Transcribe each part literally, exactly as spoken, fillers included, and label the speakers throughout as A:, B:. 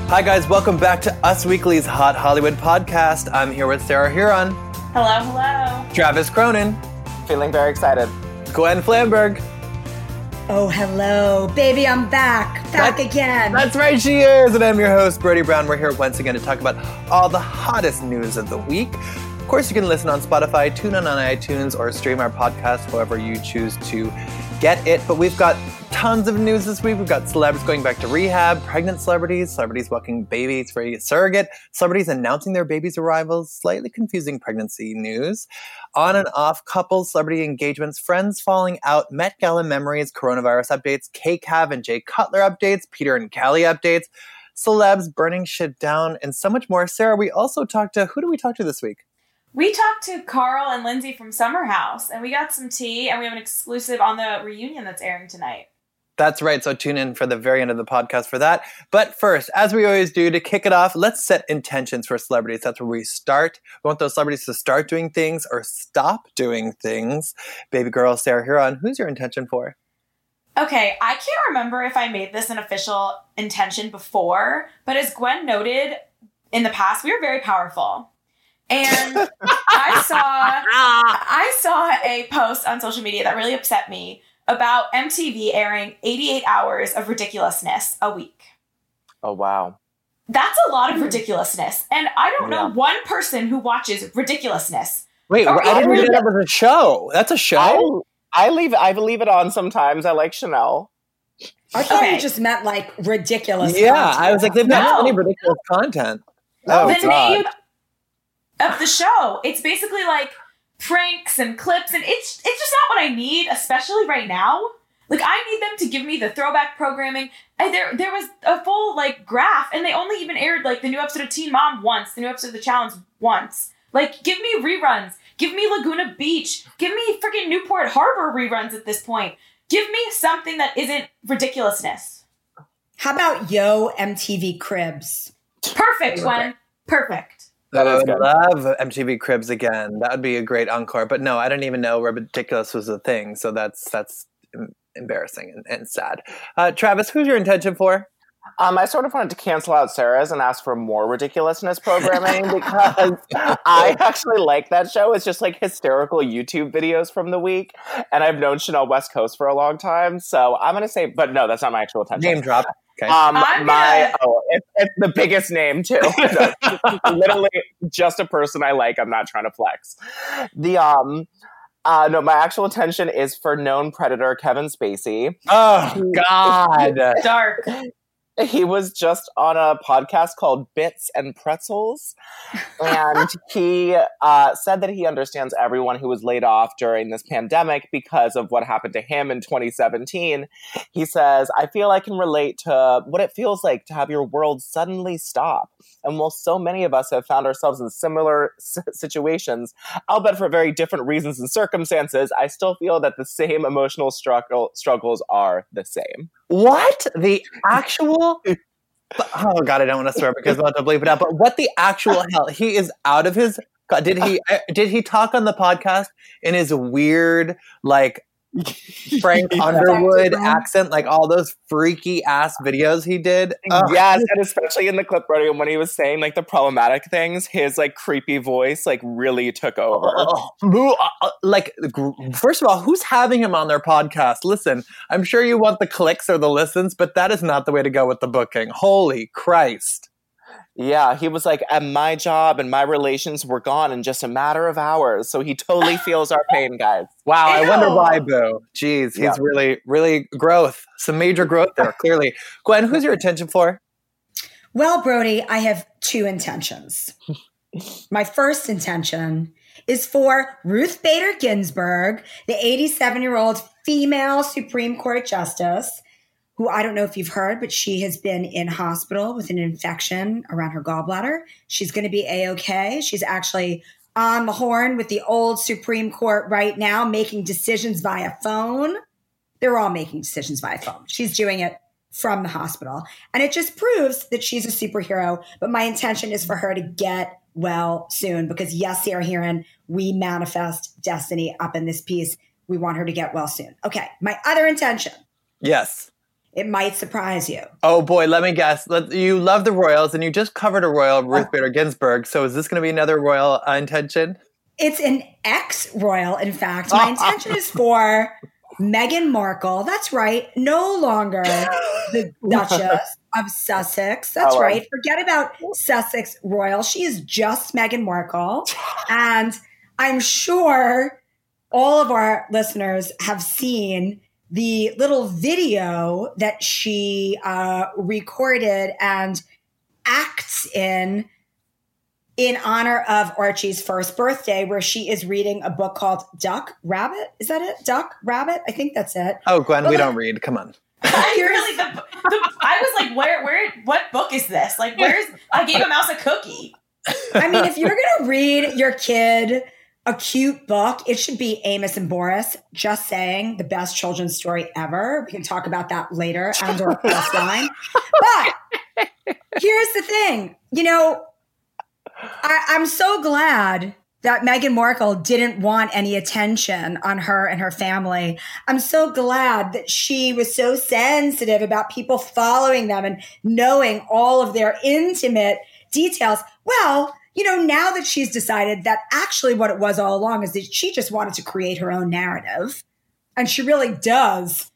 A: Hi guys, welcome back to Us Weekly's Hot Hollywood podcast. I'm here with Sarah Huron.
B: Hello, hello.
A: Travis Cronin.
C: Feeling very excited.
A: Gwen Flamberg.
D: Oh, hello. Baby, I'm back. Back
A: that,
D: again.
A: That's right, she is. And I'm your host, Brody Brown. We're here once again to talk about all the hottest news of the week. Of course, you can listen on Spotify, tune in on iTunes, or stream our podcast however you choose to get it. But we've got tons of news this week. We've got celebs going back to rehab, pregnant celebrities, celebrities welcoming babies for a surrogate, celebrities announcing their baby's arrivals, slightly confusing pregnancy news, on and off couples, celebrity engagements, friends falling out, Met Gala memories, coronavirus updates, K-Cav and Jay Cutler updates, Peter and Callie updates, celebs burning shit down, and so much more. Sarah, we also talked to, who do we talk to this week?
B: We talked to Carl and Lindsay from Summer House, and we got some tea, and we have an exclusive on the reunion that's airing tonight.
A: That's right, so tune in for the very end of the podcast for that. But first, as we always do, to kick it off, let's set intentions for celebrities. That's where we start. We want those celebrities to start doing things or stop doing things. Baby girl Sarah Huron, who's your intention for?
B: Okay, I can't remember if I made this an official intention before, but as Gwen noted, in the past, we were very powerful. And I saw I saw a post on social media that really upset me about M T V airing eighty-eight hours of ridiculousness a week.
C: Oh, wow.
B: That's a lot of ridiculousness. And I don't
C: Yeah.
B: know one person who watches ridiculousness.
A: Wait,
B: Or
A: I didn't
B: even-
A: know that was a show. That's a show?
C: I, I leave I leave it on sometimes. I like Chanel.
D: I thought
B: Okay.
D: you just meant like ridiculous.
A: Yeah,
D: content.
A: I was like, they've got
B: No.
A: plenty of ridiculous content.
C: Oh,
B: the
C: God.
B: name of the show. It's basically like pranks and clips, and it's it's just not what I need, especially right now. Like, I need them to give me the throwback programming. And there there was a full like graph, and they only even aired like the new episode of Teen Mom once, the new episode of The Challenge once. Like, give me reruns. Give me Laguna Beach. Give me freaking Newport Harbor reruns at this point. Give me something that isn't ridiculousness.
D: How about Yo M T V Cribs?
B: Perfect, Gwen. Perfect.
C: That
A: I
C: is
A: would
C: good.
A: love M T V Cribs again. That would be a great encore. But no, I didn't even know ridiculous was a thing. So that's that's em- embarrassing and, and sad. Uh, Travis, who's your intention for?
C: Um, I sort of wanted to cancel out Sarah's and ask for more ridiculousness programming because I actually like that show. It's just like hysterical YouTube videos from the week. And I've known Chanel West Coast for a long time. So I'm going to say, but no, that's not my actual intention.
A: Name drop. Okay.
C: Um,
B: I'm
C: my
B: gonna-
C: oh, it's, it's the biggest name too. Literally, just a person I like. I'm not trying to flex. The um, uh, no, my actual intention is for known predator Kevin Spacey.
A: Oh, God.
B: Dark.
C: He was just on a podcast called Bits and Pretzels, and he uh, said that he understands everyone who was laid off during this pandemic because of what happened to him in twenty seventeen. He says, I feel I can relate to what it feels like to have your world suddenly stop. And while so many of us have found ourselves in similar s- situations, albeit for very different reasons and circumstances, I still feel that the same emotional struggle struggles are the same.
A: What? The actual... Oh, God, I don't want to swear because I want to bleep it out. But what the actual hell? He is out of his... God, did he uh, did he talk on the podcast in his weird, like, Frank Underwood accent, like all those freaky ass videos he did? Ugh.
C: Yes, and especially in the clip writing when he was saying like the problematic things, his like creepy voice like really took over.
A: Oh, boo, uh, uh, like, gr- first of all, who's having him on their podcast? Listen, I'm sure you want the clicks or the listens, but that is not the way to go with the booking. Holy Christ.
C: Yeah, he was like, and my job and my relations were gone in just a matter of hours. So he totally feels our pain, guys.
A: Wow, I wonder
B: Ew.
A: why, Boo. Jeez, he's
C: Yeah.
A: really, really growth. Some major growth there, clearly. Gwen, who's your attention for?
D: Well, Brody, I have two intentions. My first intention is for Ruth Bader Ginsburg, the eighty-seven-year-old female Supreme Court justice, who I don't know if you've heard, but she has been in hospital with an infection around her gallbladder. She's going to be A-okay. She's actually on the horn with the old Supreme Court right now, making decisions via phone. They're all making decisions via phone. She's doing it from the hospital. And it just proves that she's a superhero. But my intention is for her to get well soon because, yes, Sarah Huron, we manifest destiny up in this piece. We want her to get well soon. Okay, my other intention
A: Yes.
D: It might surprise you.
A: Oh boy, let me guess. Let, you love the royals, and you just covered a royal, Ruth Bader Ginsburg. So is this going to be another royal uh, intention?
D: It's an ex-royal, in fact. My intention is for Meghan Markle. That's right. No longer the Duchess of Sussex. That's
C: Oh,
D: right. Forget about Sussex royal. She is just Meghan Markle. And I'm sure all of our listeners have seen the little video that she uh, recorded and acts in in honor of Archie's first birthday, where she is reading a book called Duck Rabbit. Is that it? Duck Rabbit? I think that's it.
A: Oh, Gwen,
D: But
A: we
D: like-
A: don't read. Come on.
B: I really, the, the, I was like, where, where, what book is this? Like, where's, I gave a mouse a cookie.
D: I mean, if you're going to read your kid a cute book, it should be Amos and Boris. Just saying, the best children's story ever. We can talk about that later and or offline. But here's the thing. You know, I, I'm so glad that Meghan Markle didn't want any attention on her and her family. I'm so glad that she was so sensitive about people following them and knowing all of their intimate details. Well, you know, now that she's decided that actually what it was all along is that she just wanted to create her own narrative. And she really does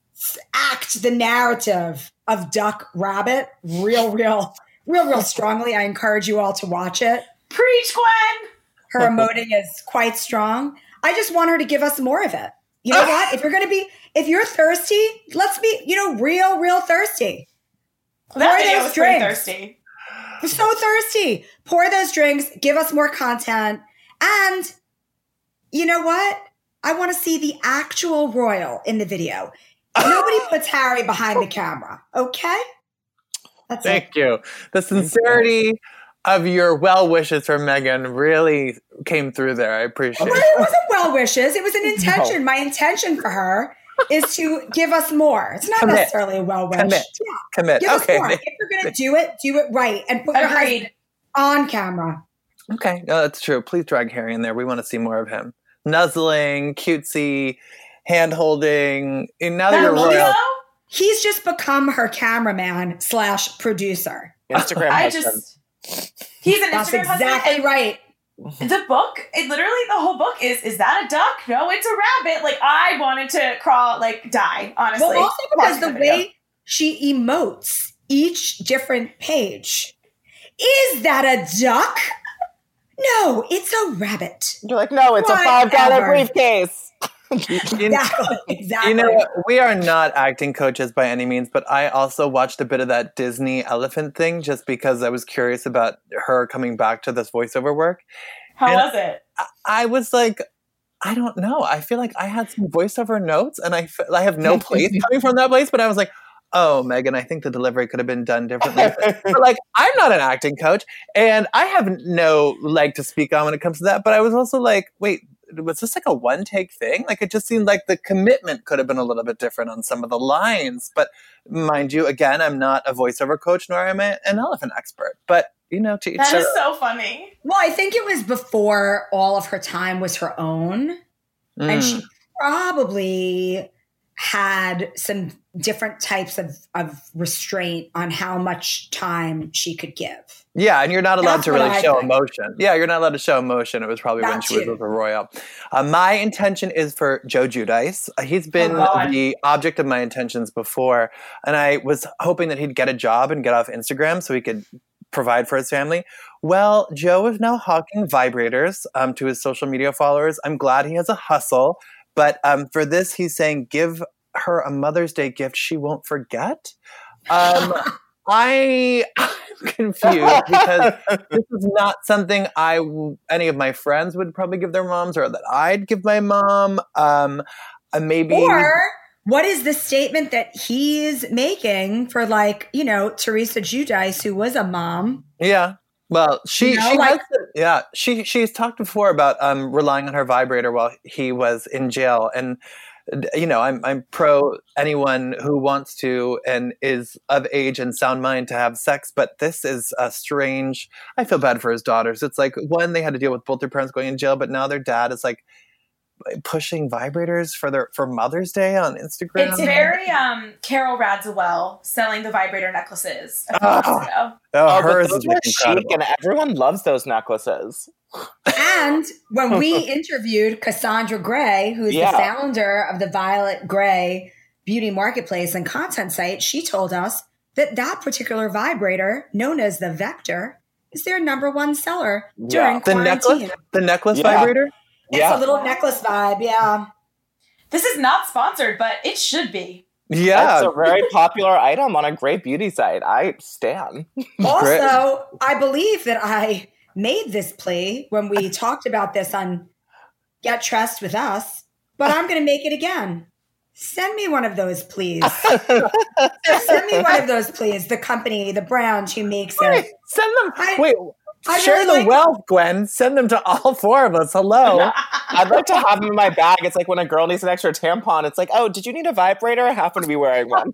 D: act the narrative of Duck Rabbit real, real, real, real strongly. I encourage you all to watch it.
B: Preach, Gwen.
D: Her emoting is quite strong. I just want her to give us more of it. You know what? If you're going to be, if you're thirsty, let's be, you know, real, real thirsty.
B: That
D: Pour
B: video
D: those
B: was pretty
D: drinks.
B: thirsty.
D: We're so thirsty. Pour those drinks, give us more content. And you know what? I want to see the actual royal in the video. Nobody puts Harry behind the camera. Okay? That's it.
A: Thank you. The sincerity of your well wishes for Meghan really came through there. I appreciate
D: Well,
A: it.
D: it wasn't well wishes. It was an intention. My intention for her is to give us more. It's not
A: Commit.
D: necessarily a well wish.
A: Commit.
D: Yeah.
A: Commit.
D: Give
A: Okay.
D: us more. If you're going to do it, do it right. And put your husband
B: Agreed.
D: on camera.
A: Okay. No, that's true. Please drag Harry in there. We want to see more of him. Nuzzling, cutesy, hand holding. And now that
B: That
A: you're
B: Leo?
A: royal.
D: He's just become her cameraman slash producer.
C: Instagram
B: I
C: husband.
B: just, he's an
D: That's
B: Instagram
D: exactly
B: husband.
D: right.
B: And the book, it literally, the whole book is, is that a duck? No, it's a rabbit. Like, I wanted to crawl, like, die, honestly.
D: Well, also because the
B: watching video.
D: way she emotes each different page. Is that a duck? No, it's a rabbit.
C: You're like, no, it's a five dollar
D: Whatever.
C: briefcase.
A: You-
D: Exactly. Exactly.
A: You know what? We are not acting coaches by any means, but I also watched a bit of that Disney elephant thing just because I was curious about her coming back to this voiceover work.
B: How
A: and-
B: was it?
A: I, I was like, I don't know. I feel like I had some voiceover notes and I, f- I have no place coming from that place, but I was like, oh, Megan, I think the delivery could have been done differently. But like, I'm not an acting coach and I have no leg to speak on when it comes to that. But I was also like, wait, was this like a one take thing? Like, it just seemed like the commitment could have been a little bit different on some of the lines. But mind you, again, I'm not a voiceover coach, nor am I an elephant expert. But, you know, to each
B: That
A: their
B: is so funny.
D: Well, I think it was before all of her time was her own.
A: own.
D: And
A: Mm.
D: she probably had some different types of, of restraint on how much time she could give.
A: Yeah, and you're not allowed
D: That's
A: to
D: what
A: really
D: I
A: show
D: think.
A: emotion. Yeah, you're not allowed to show emotion. It was probably when
D: That
A: she was
D: too.
A: with a royal. Uh, my intention is for Joe Giudice. Uh, He's been
B: Oh, God.
A: the object of my intentions before, and I was hoping that he'd get a job and get off Instagram so he could provide for his family. Well, Joe is now hawking vibrators um, to his social media followers. I'm glad he has a hustle, but um, for this, he's saying give her a Mother's Day gift she won't forget. Um, I am confused because this is not something I w- any of my friends would probably give their moms or that I'd give my mom. Um, uh, maybe
D: Or what is the statement that he's making for, like, you know, Teresa Giudice, who was a mom?
A: yeah. Well, she
D: You know,
A: she
D: like-
A: has, yeah she she's talked before about um, relying on her vibrator while he was in jail, and you know I'm I'm pro anyone who wants to and is of age and sound mind to have sex, but this is a strange. I feel bad for his daughters. It's like, one, they had to deal with both their parents going in jail, but now their dad is like pushing vibrators for their for Mother's Day on Instagram.
B: It's very um Carol Radziwill selling the vibrator necklaces a few
A: Oh.
B: months ago.
A: Oh,
C: Oh,
A: hers
C: but
A: is
C: those were chic,
A: incredible.
C: and everyone loves those necklaces.
D: And when we interviewed Cassandra Gray, who's
C: Yeah.
D: the founder of the Violet Gray beauty marketplace and content site, she told us that that particular vibrator, known as the Vector, is their number one seller during
C: Yeah.
A: The
D: quarantine.
A: necklace, the necklace
C: Yeah.
A: vibrator.
D: It's
C: Yeah.
D: a little
B: Wow.
D: necklace vibe, yeah.
B: This is not sponsored, but it should be.
A: Yeah,
C: It's a very popular item on a great beauty site. I stan.
D: Also, I believe that I made this plea when we talked about this on Get Trust with Us, but I'm going to make it again. Send me one of those, please. Send me one of those, please. The company, the brand who makes
A: Wait,
D: it.
A: send them.
D: I-
A: wait,
D: I
A: share
D: really
A: the
D: like-
A: wealth, Gwen. Send them to all four of us. Hello.
C: I'd like to have them in my bag. It's like when a girl needs an extra tampon. It's like, oh, did you need a vibrator? I happen to be wearing one.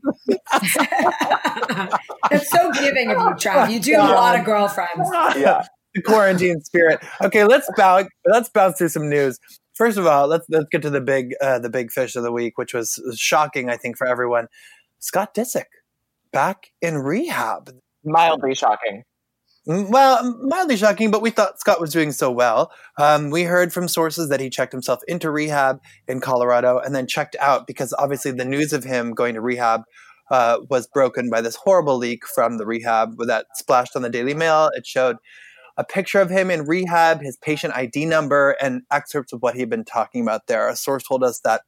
D: That's so giving of you, Trav. You do have a lot of girlfriends.
C: Yeah.
A: The quarantine spirit. Okay, let's bounce. Let's bounce through some news. First of all, let's let's get to the big uh, the big fish of the week, which was shocking, I think, for everyone. Scott Disick back in rehab.
C: Mildly shocking.
A: Mm, Well, mildly shocking, but we thought Scott was doing so well. Um, we heard from sources that he checked himself into rehab in Colorado and then checked out because obviously the news of him going to rehab uh, was broken by this horrible leak from the rehab that splashed on the Daily Mail. It showed a picture of him in rehab, his patient I D number, and excerpts of what he had been talking about there. A source told us that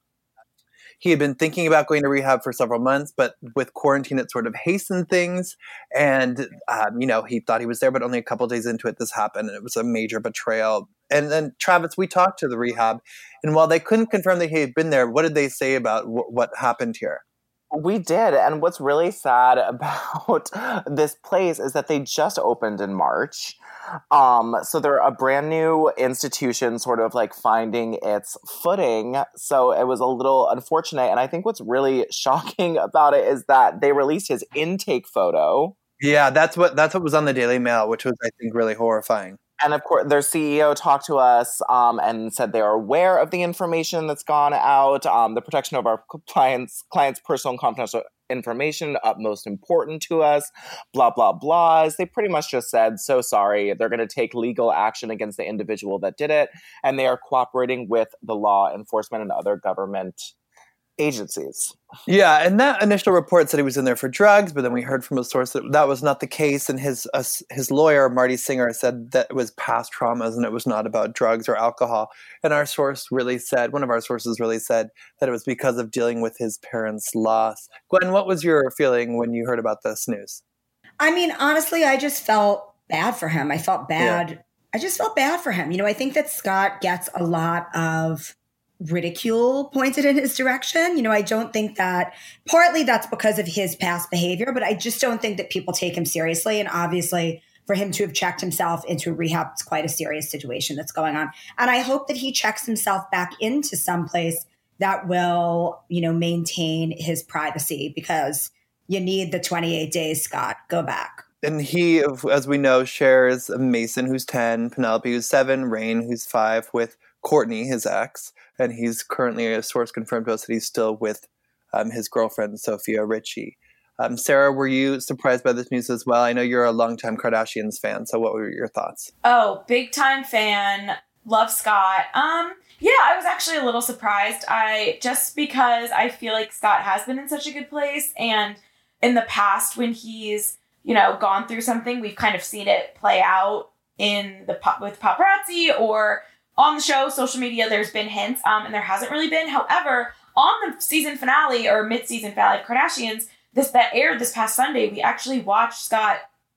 A: he had been thinking about going to rehab for several months, but with quarantine, it sort of hastened things. And, um, you know, he thought he was there, but only a couple days into it, this happened. And it was a major betrayal. And then, Travis, we talked to the rehab. And while they couldn't confirm that he had been there, what did they say about w- what happened here?
C: We did. And what's really sad about this place is that they just opened in March. Um, so they're a brand new institution sort of like finding its footing. So it was a little unfortunate. And I think what's really shocking about it is that they released his intake photo.
A: Yeah, that's what that's what was on the Daily Mail, which was, I think, really horrifying.
C: And of course, their C E O talked to us um, and said they are aware of the information that's gone out, um, the protection of our clients' clients' personal and confidential information, utmost important to us, blah, blah, blahs. They pretty much just said, so sorry, they're going to take legal action against the individual that did it, and they are cooperating with the law enforcement and other government agencies.
A: Yeah, and that initial report said he was in there for drugs, but then we heard from a source that that was not the case. And his uh, his lawyer, Marty Singer, said that it was past traumas and it was not about drugs or alcohol. And our source really said, one of our sources really said that it was because of dealing with his parents' loss. Gwen, what was your feeling when you heard about this news?
D: I mean, honestly, I just felt bad for him. I felt bad. I just felt bad for him. You know, I think that Scott gets a lot of ridicule pointed in his direction. You know, I don't think that partly that's because of his past behavior, but I just don't think that people take him seriously. And obviously, for him to have checked himself into rehab, it's quite a serious situation that's going on. And I hope that he checks himself back into some place that will, you know, maintain his privacy, because you need the twenty-eight days, Scott. Go back.
A: And he, as we know, shares Mason, who's ten, Penelope, who's seven, Rain, who's five, with Courtney, his ex. And he's currently, a source confirmed to us that he's still with um, his girlfriend, Sophia Richie. Um, Sarah, were you surprised by this news as well? I know you're a longtime Kardashians fan, so what were your thoughts?
B: Oh, big time fan. Love Scott. Um, yeah, I was actually a little surprised. I just because I feel like Scott has been in such a good place, and in the past when he's, you know, gone through something, we've kind of seen it play out in the pop with paparazzi or on the show, social media. There's been hints, um, and there hasn't really been. However, on the season finale or mid-season finale of Kardashians, this that aired this past Sunday, we actually watched Scott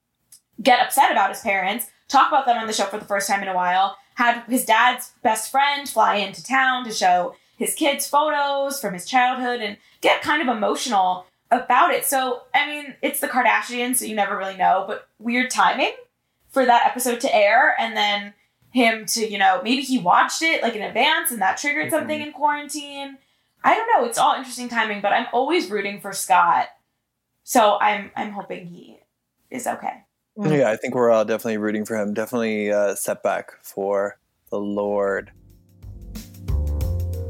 B: get upset about his parents, talk about them on the show for the first time in a while, had his dad's best friend fly into town to show his kids photos from his childhood and get kind of emotional about it. So, I mean, it's the Kardashians, so you never really know, but weird timing for that episode to air, and then him to, you know, maybe he watched it like in advance and that triggered mm-hmm. something in quarantine. I don't know. It's all interesting timing, but I'm always rooting for Scott. So I'm I'm hoping he is okay.
A: Yeah, I think we're all definitely rooting for him. Definitely a setback for the Lord.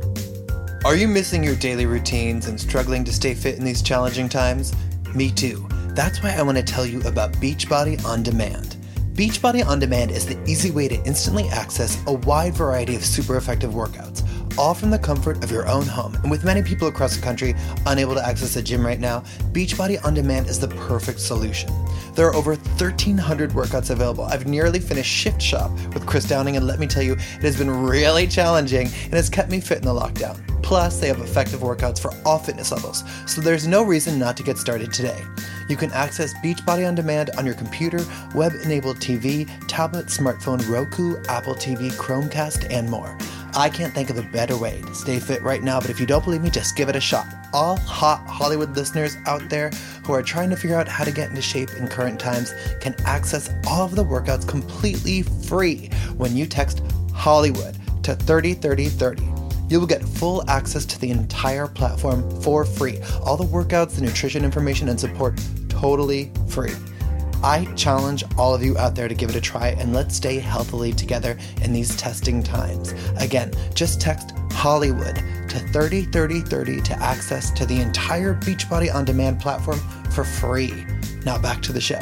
A: Are you missing your daily routines and struggling to stay fit in these challenging times? Me too. That's why I want to tell you about Beachbody On Demand. Beachbody On Demand is the easy way to instantly access a wide variety of super effective workouts, all from the comfort of your own home. And with many people across the country unable to access a gym right now, Beachbody On Demand is the perfect solution. There are over thirteen hundred workouts available. I've nearly finished Shift Shop with Chris Downing, and let me tell you, it has been really challenging and has kept me fit in the lockdown. Plus, they have effective workouts for all fitness levels, so there's no reason not to get started today. You can access Beachbody On Demand on your computer, web-enabled T V, tablet, smartphone, Roku, Apple T V, Chromecast, and more. I can't think of a better way to stay fit right now, but if you don't believe me, just give it a shot. All hot Hollywood listeners out there who are trying to figure out how to get into shape in current times can access all of the workouts completely free when you text Hollywood to thirty thirty thirty. You will get full access to the entire platform for free. All the workouts, the nutrition information, and support totally free. I challenge all of you out there to give it a try, and let's stay healthily together in these testing times. Again, just text Hollywood to thirty thirty thirty to access to the entire Beachbody On Demand platform for free. Now back to the show.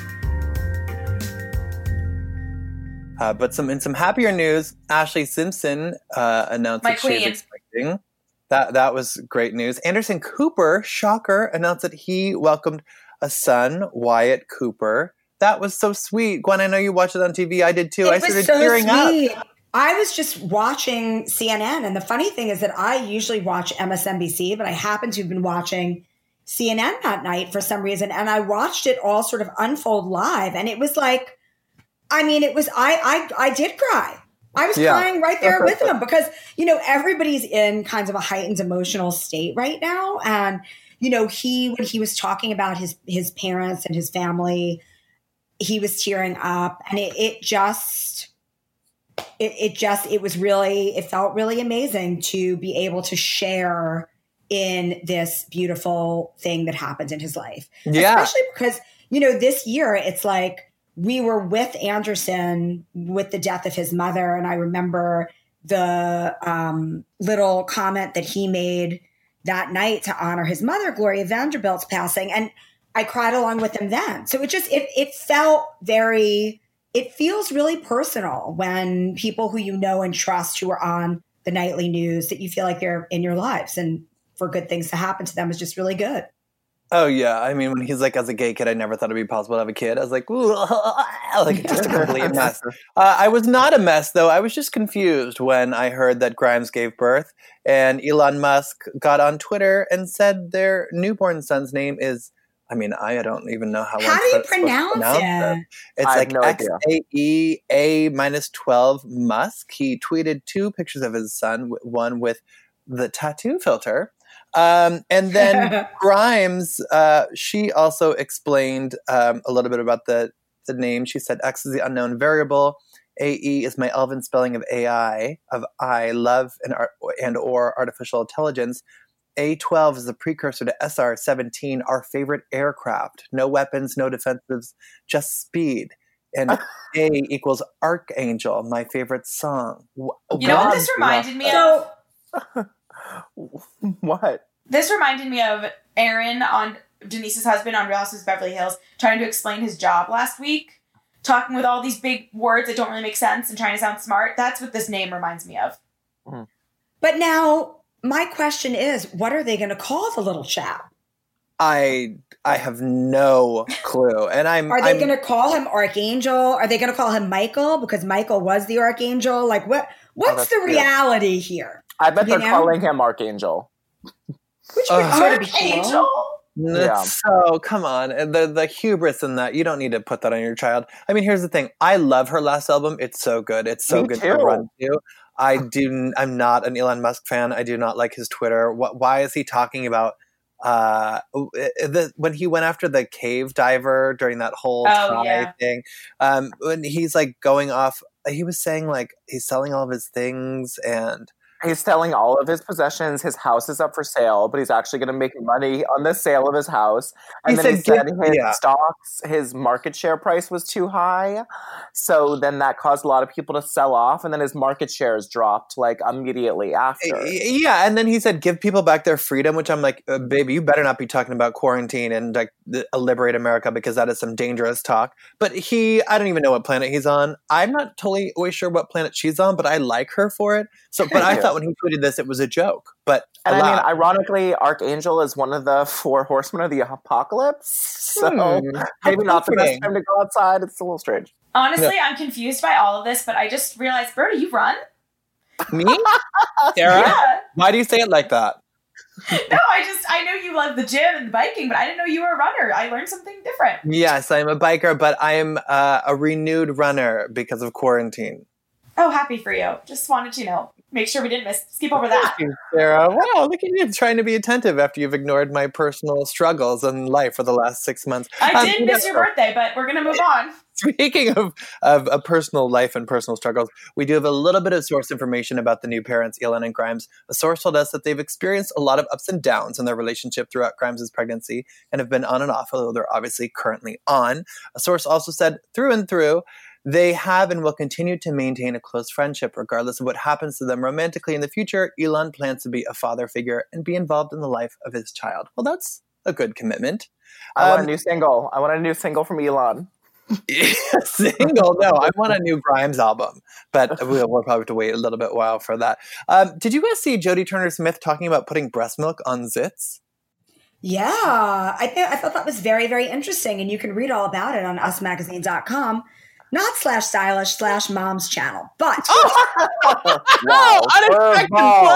A: Uh, but some in some happier news, Ashley Simpson uh, announced
B: My
A: that
B: queen.
A: she's expecting. That that was great news. Anderson Cooper, shocker, announced that he welcomed a son, Wyatt Cooper. That was so sweet. Gwen, I know you watched it on T V. I did too.
D: It
A: I
D: was
A: started
D: so
A: tearing
D: sweet.
A: up.
D: I was just watching C N N, and the funny thing is that I usually watch M S N B C, but I happened to have been watching C N N that night for some reason, and I watched it all sort of unfold live, and it was like, I mean, it was, I I, I did cry. I was
A: Yeah.
D: crying right there with him because, you know, everybody's in kinds of a heightened emotional state right now, and you know, he, when he was talking about his, his parents and his family, he was tearing up, and it, it just, it, it just, it was really, it felt really amazing to be able to share in this beautiful thing that happened in his life.
A: Yeah.
D: Especially because, you know, this year it's like we were with Anderson with the death of his mother. And I remember the um, little comment that he made that night to honor his mother, Gloria Vanderbilt's passing. And I cried along with him then. So it just, it, it felt very, it feels really personal when people who you know and trust who are on the nightly news, that you feel like they're in your lives, and for good things to happen to them is just really good.
A: Oh yeah, I mean, when he's like, as a gay kid, I never thought it'd be possible to have a kid. I was like, ooh, like it's just a complete mess. Uh, I was not a mess though. I was just confused when I heard that Grimes gave birth, and Elon Musk got on Twitter and said their newborn son's name is. I mean, I don't even know how.
D: How do you pronounce, pronounce it?
A: it? It's
C: I have
A: like
C: no
A: X
C: idea.
A: A E A minus twelve Musk. He tweeted two pictures of his son, one with the tattoo filter. Um, and then Grimes, uh, she also explained um, a little bit about the, the name. She said, X is the unknown variable. A E is my elven spelling of A I, of I, love and, art, and or artificial intelligence. A twelve is the precursor to S R seventeen, our favorite aircraft. No weapons, no defensives, just speed. And A equals Archangel, my favorite song.
B: You know what this reminded me of?
C: What?
B: This reminded me of Aaron, on Denise's husband on Real Housewives of Beverly Hills, trying to explain his job last week, talking with all these big words that don't really make sense and trying to sound smart. That's what this name reminds me of.
C: Mm.
D: But now my question is, what are they going to call the little chap?
A: I I have no clue, and I'm.
D: Are they
A: I'm,
D: going to call him Archangel? Are they going to call him Michael because Michael was the Archangel? Like, what? What's
C: that's
D: the
C: cute.
D: reality here?
C: I bet
D: You
C: they're
D: know?
C: calling him Archangel.
D: Which would
A: Ugh.
D: sort of be cool.
B: Archangel.
A: Yeah. So come on, the the hubris in that, you don't need to put that on your child. I mean, here's the thing: I love her last album. It's so good. It's so
C: Me
A: good
C: too.
A: to run to. I do. I'm not an Elon Musk fan. I do not like his Twitter. What? Why is he talking about? Uh, the, when he went after the cave diver during that whole
B: Oh,
A: Thai
B: yeah.
A: thing, um, when he's like going off, he was saying like he's selling all of his things, and
C: He's selling all of his possessions. His house is up for sale, but he's actually going to make money on the sale of his house. And
A: He
C: then he
A: said,
C: said
A: give-
C: his
A: yeah.
C: stocks, his market share price was too high. So then that caused a lot of people to sell off. And then his market shares dropped like immediately after.
A: Yeah, and then he said, give people back their freedom, which I'm like, uh, baby, you better not be talking about quarantine and like the, uh, liberate America, because that is some dangerous talk. But he, I don't even know what planet he's on. I'm not totally always sure what planet she's on, but I like her for it. So, but I thought when he tweeted this, it was a joke. But
C: And I
A: allowed.
C: mean, ironically, Archangel is one of the four horsemen of the apocalypse. So
A: Hmm,
C: maybe not the best
A: comforting.
C: time to go outside. It's a little strange.
B: Honestly, I'm confused by all of this, but I just realized, Brody, you run?
A: Me? Sarah?
B: Yeah.
A: Why do you say it like that?
B: No, I just, I know you love the gym and the biking, but I didn't know you were a runner. I learned something different.
A: Yes, I'm a biker, but I'm uh, a renewed runner because of quarantine.
B: Oh, happy for you. Just wanted to, you know, make sure we didn't miss, skip over that.
A: Thank you, Sarah. Wow, look at you trying to be attentive after you've ignored my personal struggles in life for the last six months.
B: I
A: Um,
B: did miss your birthday, but we're going to move on.
A: Speaking of, of a personal life and personal struggles, we do have a little bit of source information about the new parents, Elon and Grimes. A source told us that they've experienced a lot of ups and downs in their relationship throughout Grimes' pregnancy and have been on and off, although they're obviously currently on. A source also said, through and through, they have and will continue to maintain a close friendship regardless of what happens to them romantically in the future. Elon plans to be a father figure and be involved in the life of his child. Well, that's a good commitment.
C: I want
A: Um,
C: a new single. I want a new single from Elon.
A: Single? No, I want a new Grimes album, but we'll, we'll probably have to wait a little bit while for that. Um, did you guys see Jodie Turner-Smith talking about putting breast milk on zits?
D: Yeah, I think I thought that was very, very interesting, and you can read all about it on us magazine dot com, not slash stylish slash mom's channel, but
C: Wow.
A: Unexpected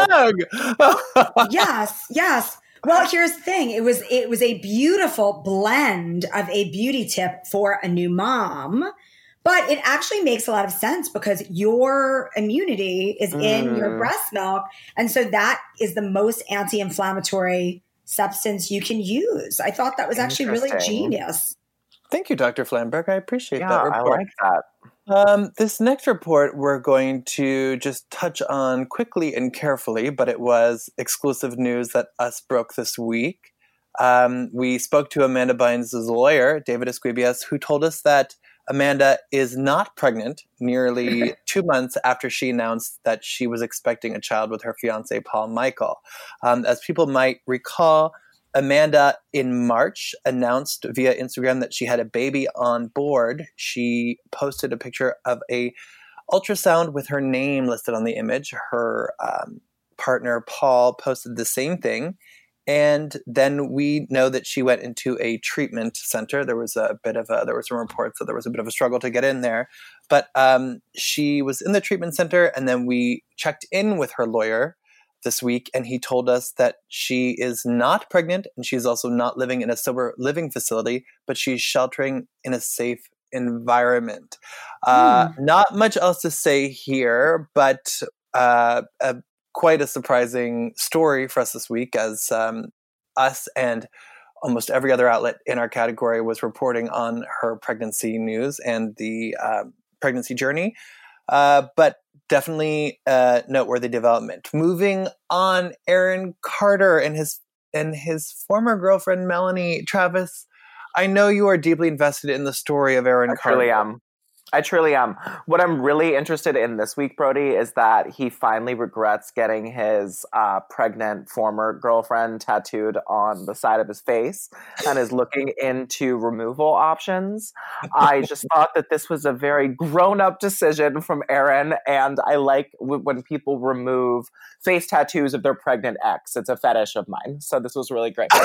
A: plug!
D: yes, yes. Well, here's the thing. It was it was a beautiful blend of a beauty tip for a new mom, but it actually makes a lot of sense because your immunity is in your
C: Mm.
D: breast milk, and so that is the most anti-inflammatory substance you can use. I thought that was actually really
C: Interesting.
D: genius.
A: Thank you, Doctor Flamberg. I appreciate
C: Yeah,
A: that
C: I
A: report.
C: like that.
A: Um, this next report we're going to just touch on quickly and carefully, but it was exclusive news that us broke this week. Um, we spoke to Amanda Bynes' lawyer, David Esquibias, who told us that Amanda is not pregnant nearly two months after she announced that she was expecting a child with her fiancé, Paul Michael. Um, as people might recall, Amanda in March announced via Instagram that she had a baby on board. She posted a picture of a ultrasound with her name listed on the image. Her um, partner, Paul, posted the same thing. And then we know that she went into a treatment center. There was a bit of a, there were some reports that there was a bit of a struggle to get in there. But um, she was in the treatment center, and then we checked in with her lawyer this week, and he told us that she is not pregnant and she's also not living in a sober living facility, but she's sheltering in a safe environment. Uh, not much else to say here, but uh, a, quite a surprising story for us this week, as um, us and almost every other outlet in our category was reporting on her pregnancy news and the uh, pregnancy journey. Uh, but definitely a noteworthy development. Moving on, Aaron Carter and his and his former girlfriend Melanie. Travis, I know you are deeply invested in the story of Aaron
C: I
A: Carter.
C: truly am. I truly am. What I'm really interested in this week, Brody, is that he finally regrets getting his uh, pregnant former girlfriend tattooed on the side of his face and is looking into removal options. I just thought that this was a very grown-up decision from Aaron, and I like w- when people remove face tattoos of their pregnant ex. It's a fetish of mine, so this was really great.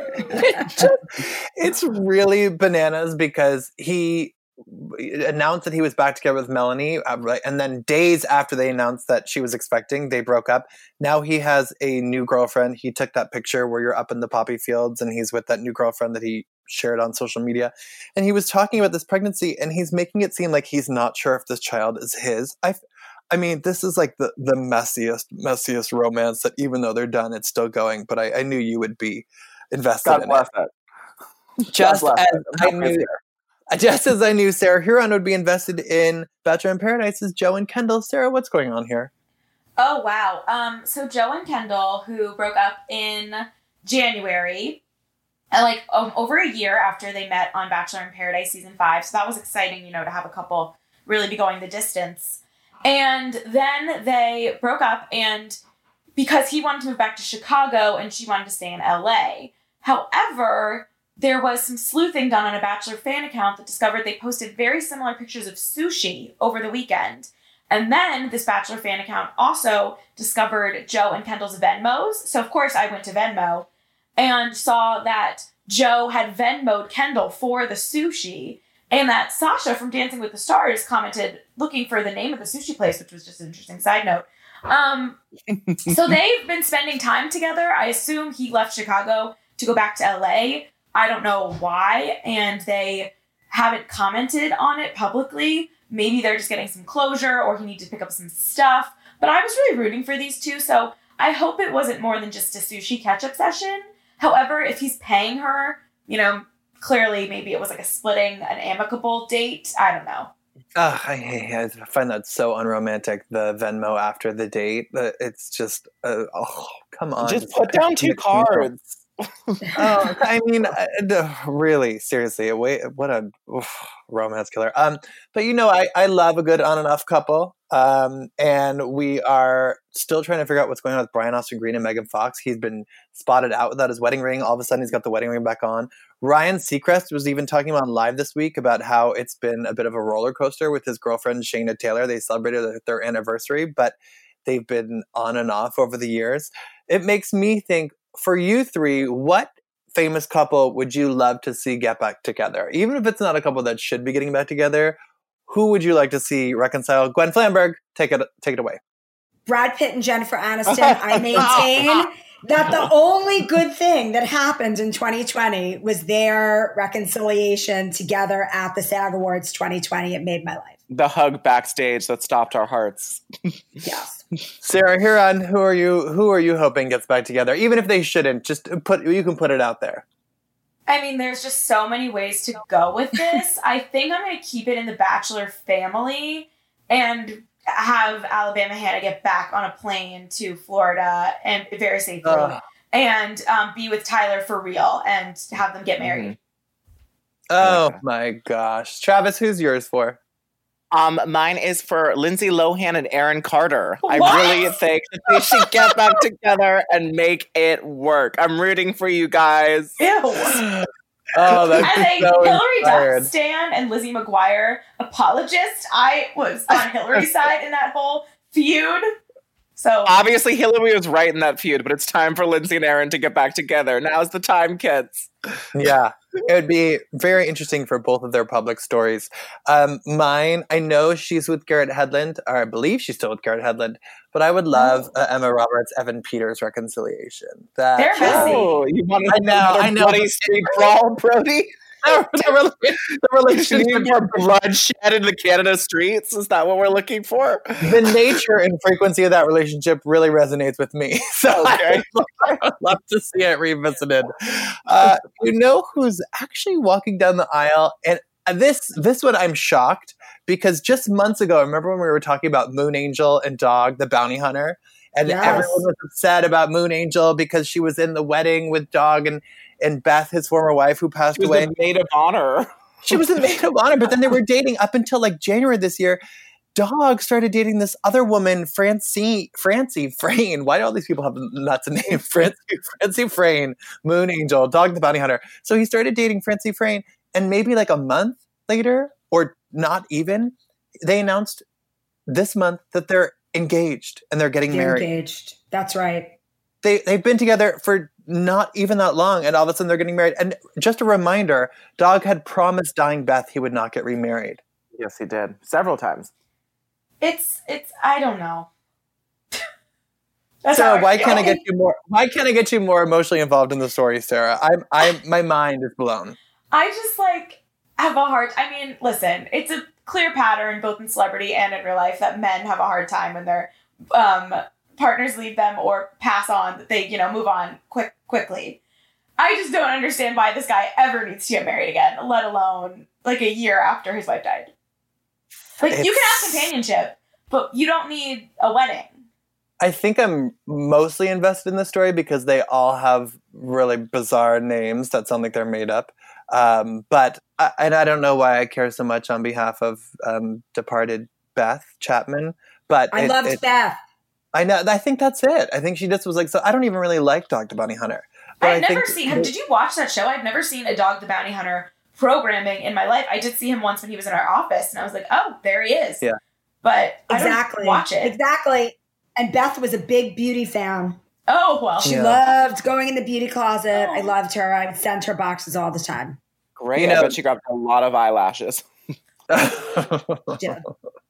A: It just- it's really bananas because he announced that he was back together with Melanie, uh, right, and then days after they announced that she was expecting, they broke up. Now he has a new girlfriend. He took that picture where you're up in the poppy fields and he's with that new girlfriend that he shared on social media. And he was talking about this pregnancy and he's making it seem like he's not sure if this child is his. I I mean, this is like the, the messiest, messiest romance that even though they're done, it's still going. But I, I knew you would be invested
C: God
A: in
C: bless
A: it.
C: it.
A: Just
C: God bless
A: as
C: it.
A: I
C: I'm happy
A: knew,
C: there.
A: just as I knew Sarah Huron would be invested in Bachelor in Paradise's Joe and Kendall. Sarah, what's going on here?
B: Oh, wow. Um, so Joe and Kendall, who broke up in January, uh, like um, over a year after they met on Bachelor in Paradise season five. So that was exciting, you know, to have a couple really be going the distance. And then they broke up, and because he wanted to move back to Chicago and she wanted to stay in L A. However, there was some sleuthing done on a Bachelor fan account that discovered they posted very similar pictures of sushi over the weekend. And then this Bachelor fan account also discovered Joe and Kendall's Venmos. So, of course, I went to Venmo and saw that Joe had Venmo'd Kendall for the sushi, and that Sasha from Dancing with the Stars commented looking for the name of the sushi place, which was just an interesting side note. Um, so they've been spending time together. I assume he left Chicago to go back to L A. I don't know why, and they haven't commented on it publicly. Maybe they're just getting some closure, or he needs to pick up some stuff. But I was really rooting for these two, so I hope it wasn't more than just a sushi catch-up session. However, if he's paying her, you know, clearly maybe it was like a splitting, an amicable date. I don't know.
A: Uh, I, I find that so unromantic, the Venmo after the date. It's just, uh, oh, come on.
C: Just put down two cards.
A: oh, I mean, uh, really, seriously, wait, what a oof, romance killer. Um, but you know, I, I love a good on and off couple. Um, and we are still trying to figure out what's going on with Brian Austin Green and Megan Fox. He's been spotted out without his wedding ring. All of a sudden, he's got the wedding ring back on. Ryan Seacrest was even talking about live this week about how it's been a bit of a roller coaster with his girlfriend Shayna Taylor. They celebrated their anniversary, but they've been on and off over the years. It makes me think, for you three, what famous couple would you love to see get back together? Even if it's not a couple that should be getting back together, who would you like to see reconcile? Gwen Flamberg, take it take it away.
D: Brad Pitt and Jennifer Aniston. I maintain that the only good thing that happened in twenty twenty was their reconciliation together at the SAG Awards twenty twenty. It made my life.
C: The hug backstage that stopped our hearts.
D: Yes.
A: Sarah Huron, who are you who are you hoping gets back together? Even if they shouldn't, just put you can put it out there.
B: I mean, there's just so many ways to go with this. I think I'm going to keep it in the Bachelor family and have Alabama Hannah get back on a plane to Florida and very safely uh. and um, be with Tyler for real and have them get married.
A: Oh okay. My gosh. Travis, who's yours for?
C: Um, mine is for Lindsay Lohan and Aaron Carter.
B: What?
C: I really think that they should get back together and make it work. I'm rooting for you guys.
B: Ew.
A: Oh, that's
B: As a
A: so
B: Hillary
A: inspired.
B: Duff stan and Lizzie McGuire apologist, I was on Hillary's side in that whole feud. So
C: obviously Hillary was right in that feud, but it's time for Lindsay and Aaron to get back together. Now's the time, kids.
A: Yeah, it would be very interesting for both of their public stories. Um, mine, I know she's with Garrett Hedlund, or I believe she's still with Garrett Hedlund, but I would love uh, Emma Roberts, Evan Peters reconciliation. That,
B: They're messy.
C: Oh, you want to
A: I know, I know.
C: bloody street brawl, Brody?
A: the, the relationship,
C: more bloodshed in the Canada streets. Is that what we're looking for?
A: The nature and frequency of that relationship really resonates with me. So okay. I would love to see it revisited. Uh, you know who's actually walking down the aisle? And this this one I'm shocked because just months ago, remember when we were talking about Moon Angel and Dog, the bounty hunter? And
D: yes.
A: Everyone was upset about Moon Angel because she was in the wedding with Dog and and Beth, his former wife, who passed
C: she was
A: away.
C: The maid of honor.
A: She was the maid of honor, but then they were dating up until like January this year. Dog started dating this other woman, Francie, Francie Frayne. Why do all these people have nuts a name? Francie, Francie Frayne, Moon Angel, Dog the Bounty Hunter. So he started dating Francie Frayne, and maybe like a month later, or not even, they announced this month that they're engaged and they're getting
D: they're
A: married.
D: Engaged. That's right.
A: They they've been together for not even that long, and all of a sudden they're getting married. And just a reminder, Dog had promised dying Beth he would not get remarried.
C: Yes, he did. Several times.
B: It's, it's, I don't know.
A: Sarah, why can't I get you more, why can't I get you more emotionally involved in the story, Sarah? I'm, I'm, my mind is blown.
B: I just, like, have a hard, I mean, listen, it's a clear pattern, both in celebrity and in real life, that men have a hard time when their um, partners leave them or pass on, that they, you know, move on quick, quickly. I just don't understand why this guy ever needs to get married again, let alone, like, a year after his wife died. Like, it's... you can have companionship, but you don't need a wedding.
A: I think I'm mostly invested in the story because they all have really bizarre names that sound like they're made up. Um, but I, and I don't know why I care so much on behalf of um, departed Beth Chapman. But
D: I
A: it,
D: loved
A: it,
D: Beth.
A: I know. I think that's it. I think she just was like, so I don't even really like Dog the Bounty Hunter. But
B: I've
A: I
B: never
A: think,
B: seen. Did you watch that show? I've never seen a Dog the Bounty Hunter programming in my life. I did see him once when he was in our office, and I was like, oh, there he is.
A: Yeah.
B: But I
D: Exactly.
B: don't watch it.
D: Exactly. And Beth was a big beauty fan.
B: Oh, well.
D: She
A: Yeah.
D: loved going in the beauty closet.
B: Oh.
D: I loved her. I would send her boxes all the time.
C: Great.
A: You
C: I
A: know-
C: bet she grabbed a lot of eyelashes.
D: Yeah.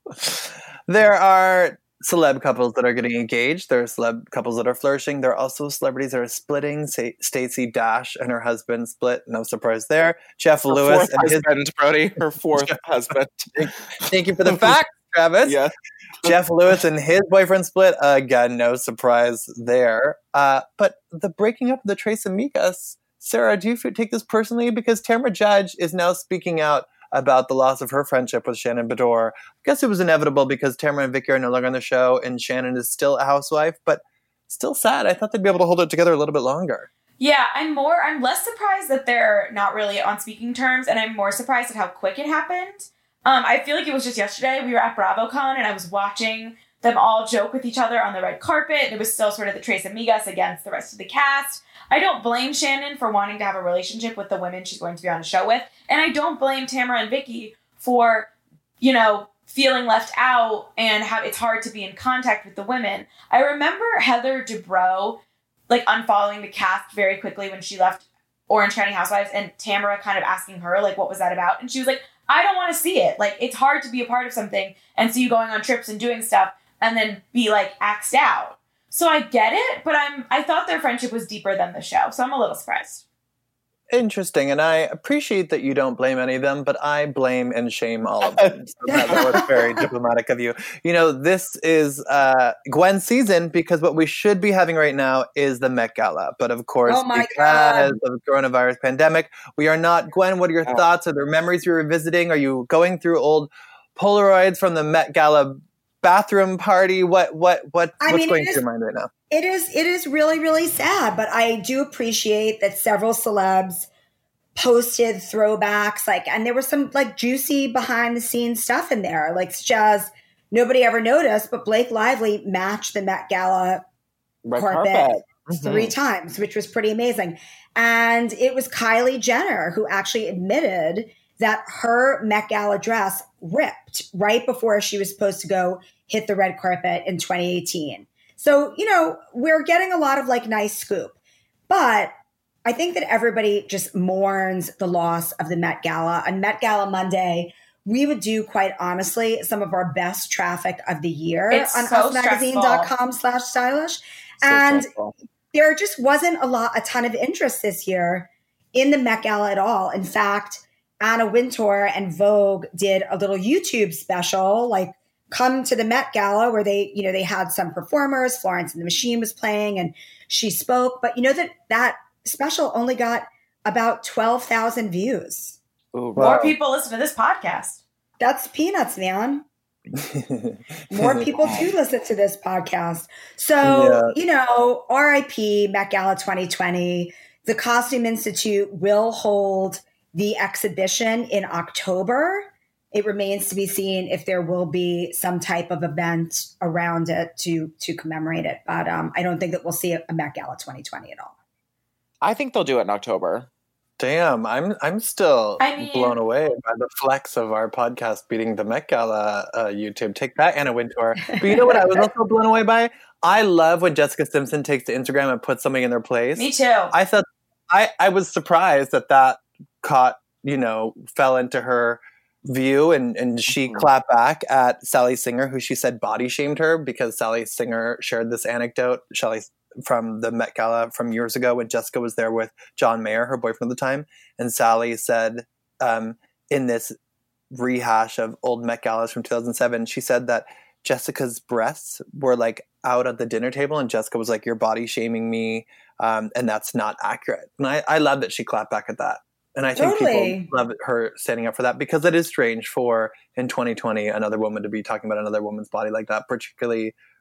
A: There are celeb couples that are getting engaged. There are celeb couples that are flourishing. There are also celebrities that are splitting. Say, Stacey Dash and her husband split. No surprise there. Jeff
C: Her
A: Lewis
C: fourth
A: and his.
C: husband, Brody. Her fourth husband.
A: Thank you for the fact, Travis.
C: Yes.
A: Jeff Lewis and his boyfriend split. Again, no surprise there. Uh, but the breaking up of the Tres Amigas, Sarah, do you f- take this personally? Because Tamra Judge is now speaking out about the loss of her friendship with Shannon Bedore. I guess it was inevitable because Tamra and Vicky are no longer on the show, and Shannon is still a housewife, but still sad. I thought they'd be able to hold it together a little bit longer.
B: Yeah, I'm more, I'm less surprised that they're not really on speaking terms, and I'm more surprised at how quick it happened. Um, I feel like it was just yesterday. We were at BravoCon, and I was watching them all joke with each other on the red carpet. And it was still sort of the Tres Amigas against the rest of the cast. I don't blame Shannon for wanting to have a relationship with the women she's going to be on a show with. And I don't blame Tamra and Vicky for, you know, feeling left out and how it's hard to be in contact with the women. I remember Heather Dubrow, like, unfollowing the cast very quickly when she left Orange County Housewives, and Tamra kind of asking her, like, what was that about? And she was like, I don't want to see it. Like, it's hard to be a part of something and see you going on trips and doing stuff and then be, like, axed out. So I get it, but I'm I thought their friendship was deeper than the show, so I'm a little surprised.
A: Interesting, and I appreciate that you don't blame any of them, but I blame and shame all of them. So that, that was very diplomatic of you. You know, this is uh, Gwen's season because what we should be having right now is the Met Gala. But of course,
D: Oh my
A: because
D: God.
A: of the coronavirus pandemic, we are not. Gwen, what are your
C: Oh.
A: thoughts? Are there memories you're revisiting? Are you going through old Polaroids from the Met Gala bathroom party? What what what
D: I
A: what's
D: mean,
A: going
D: it
A: through
D: is-
A: your mind right now?
D: It is it is really, really sad, but I do appreciate that several celebs posted throwbacks, like, and there was some like juicy behind the scenes stuff in there, like such as nobody ever noticed, but Blake Lively matched the Met Gala
C: Red
D: carpet,
C: carpet.
D: three times, which was pretty amazing. And it was Kylie Jenner who actually admitted that her Met Gala dress ripped right before she was supposed to go hit the red carpet in twenty eighteen. So, you know, we're getting a lot of like nice scoop, but I think that everybody just mourns the loss of the Met Gala. On Met Gala Monday, we would do, quite honestly, some of our best traffic of the year
B: It's
D: on
B: so
D: us magazine dot com slash stylish.
C: So
D: And
C: stressful.
D: there just wasn't a lot, a ton of interest this year in the Met Gala at all. In fact, Anna Wintour and Vogue did a little YouTube special, like come to the Met Gala, where they, you know, they had some performers. Florence and the Machine was playing and she spoke. But you know that that special only got about twelve thousand views.
C: Ooh,
A: Wow.
B: More people listen to this podcast.
D: That's peanuts, man. More people do listen to this podcast. So, you know, R I P Met Gala twenty twenty. The Costume Institute will hold the exhibition in October. It remains to be seen if there will be some type of event around it to to commemorate it. But um, I don't think that we'll see a, a Met Gala twenty twenty at all.
C: I think they'll do it in October.
A: Damn, I'm I'm still
B: I mean-
A: blown away by the flex of our podcast beating the Met Gala uh, YouTube. Take that, Anna Wintour. But you know what I was also blown away by? I love when Jessica Simpson takes to Instagram and puts something in their place.
B: Me too.
A: I thought I, I was surprised that that caught, you know, fell into her view and, and she clapped back at Sally Singer, who she said body shamed her because Sally Singer shared this anecdote. Sally from the Met Gala from years ago when Jessica was there with John Mayer, her boyfriend at the time. And Sally said um, in this rehash of old Met Galas from two thousand seven, she said that Jessica's breasts were like out at the dinner table and Jessica was like, you're body shaming me. Um, and that's not accurate. And I, I love that she clapped back at that. And I think
D: Totally.
A: people love her standing up for that because it is strange for in twenty twenty another woman to be talking about another woman's body like that, particularly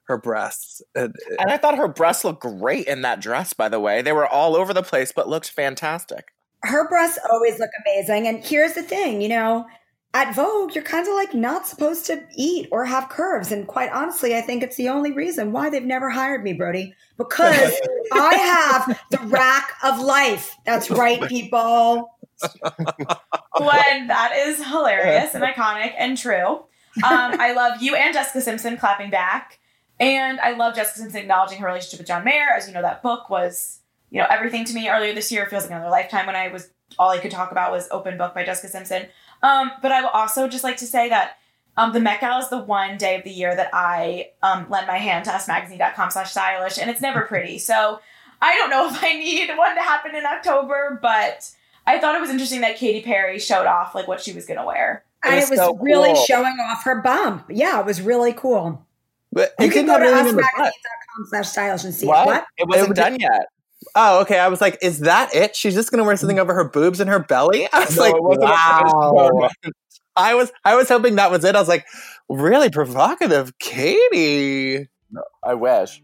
A: her breasts.
C: And I thought her breasts looked great in that dress, by the way. They were all over the place, but looked fantastic.
D: Her breasts always look amazing. And here's the thing, you know, at Vogue, you're kind of like not supposed to eat or have curves. And quite honestly, I think it's the only reason why they've never hired me, Brody, because I have the rack of life. That's right, people.
B: Gwen, that is hilarious and iconic and true. Um, I love you and Jessica Simpson clapping back. And I love Jessica Simpson acknowledging her relationship with John Mayer. As you know, that book was, you know, everything to me earlier this year. It feels like another lifetime when I was, all I could talk about was Open Book by Jessica Simpson. Um, but I will also just like to say that um, the Met Gala is the one day of the year that I um, lend my hand to usmagazine.com slash stylish, and it's never pretty. So I don't know if I need one to happen in October, but I thought it was interesting that Katy Perry showed off like what she was going to wear.
D: And it was, it was so really cool. Showing off her bump. Yeah, it was really cool.
A: But
D: you can go to us magazine dot com slash stylish and see
C: what?
D: it. What?
C: It wasn't it, done yet.
A: Oh, okay. I was like, is that it? She's just going to wear something over her boobs and her belly? I was no, like, wow. I was, I was hoping that was it. I was like, really provocative, Katie.
C: No, I wish.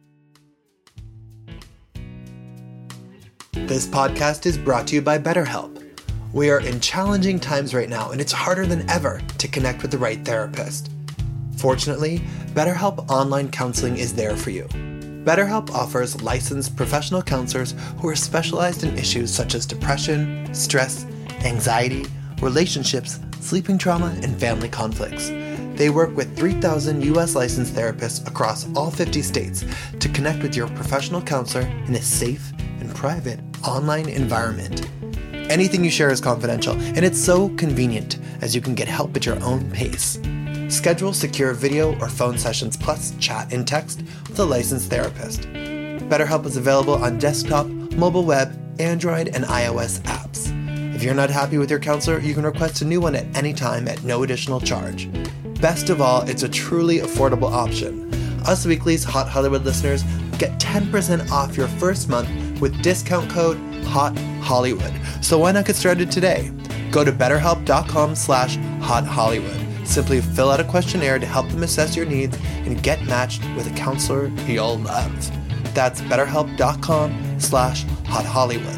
A: This podcast is brought to you by BetterHelp. We are in challenging times right now, and it's harder than ever to connect with the right therapist. Fortunately, BetterHelp Online Counseling is there for you. BetterHelp offers licensed professional counselors who are specialized in issues such as depression, stress, anxiety, relationships, sleeping trauma, and family conflicts. They work with three thousand U S licensed therapists across all fifty states to connect with your professional counselor in a safe and private online environment. Anything you share is confidential, and it's so convenient as you can get help at your own pace. Schedule secure video or phone sessions plus chat and text with a licensed therapist. BetterHelp is available on desktop, mobile web, Android, and iOS apps. If you're not happy with your counselor, you can request a new one at any time at no additional charge. Best of all, it's a truly affordable option. Us Weekly's Hot Hollywood listeners get ten percent off your first month with discount code HOT-HOLLYWOOD. So why not get started today? Go to betterhelp.com slash HOT-HOLLYWOOD. Simply fill out a questionnaire to help them assess your needs and get matched with a counselor you'll love. That's betterhelp.com slash HOT-HOLLYWOOD.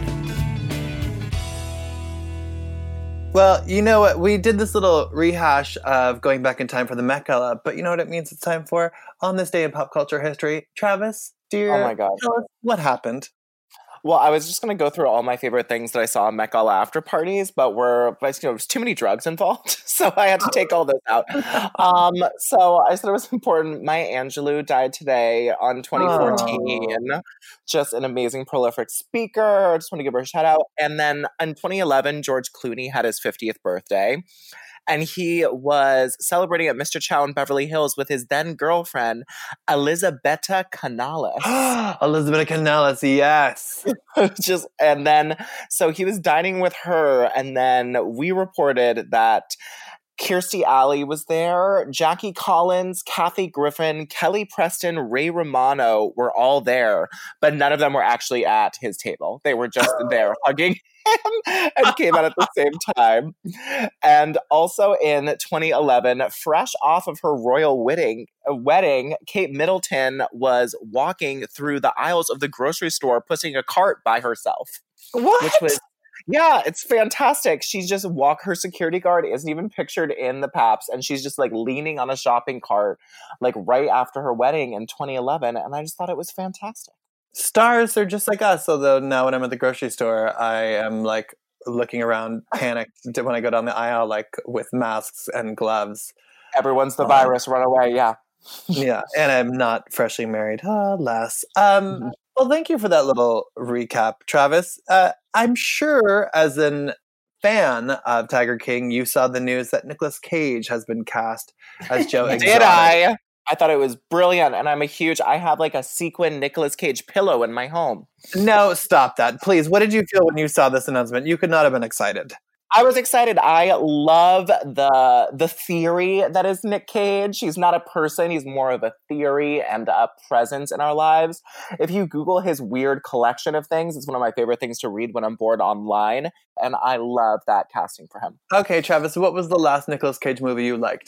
A: Well, you know what? We did this little rehash of going back in time for the Met Gala, but you know what it means it's time for? On this day in pop culture history, Travis, dear,
C: oh my God,
A: tell us what happened.
C: Well, I was just going to go through all my favorite things that I saw in Met Gala after parties, but we're, you know, there's too many drugs involved, so I had to take all this out. Um, so I said it was important. Maya Angelou died today on twenty fourteen. Oh. Just an amazing, prolific speaker. I just want to give her a shout out. And then in twenty eleven, George Clooney had his fiftieth birthday. And he was celebrating at Mister Chow in Beverly Hills with his then girlfriend, Elisabetta Canales.
A: Elisabetta Canales, yes.
C: Just and then, so he was dining with her, and then we reported that Kirstie Alley was there, Jackie Collins, Kathy Griffin, Kelly Preston, Ray Romano were all there, but none of them were actually at his table. They were just there hugging him and came out at the same time. And also in twenty eleven, fresh off of her royal wedding, wedding, Kate Middleton was walking through the aisles of the grocery store, pushing a cart by herself.
A: What?
C: Which was Yeah, it's fantastic. She's just walk. Her security guard isn't even pictured in the paps, and she's just like leaning on a shopping cart, like right after her wedding in twenty eleven. And I just thought it was fantastic.
A: Stars are just like us. Although now when I'm at the grocery store, I am like looking around, panicked when I go down the aisle, like with masks and gloves.
C: Everyone's the um, virus. Run away. Yeah.
A: Yeah, and I'm not freshly married. Alas. Um, mm-hmm. Well, thank you for that little recap, Travis. Uh, I'm sure, as an fan of Tiger King, you saw the news that Nicolas Cage has been cast as Joe Exotic.
C: Did I? I thought it was brilliant, and I'm a huge, I have like a sequin Nicolas Cage pillow in my home.
A: No, stop that, please. What did you feel when you saw this announcement? You could not have been excited.
C: I was excited. I love the the theory that is Nick Cage. He's not a person. He's more of a theory and a presence in our lives. If you Google his weird collection of things, it's one of my favorite things to read when I'm bored online. And I love that casting for him.
A: Okay, Travis, what was the last Nicolas Cage movie you liked?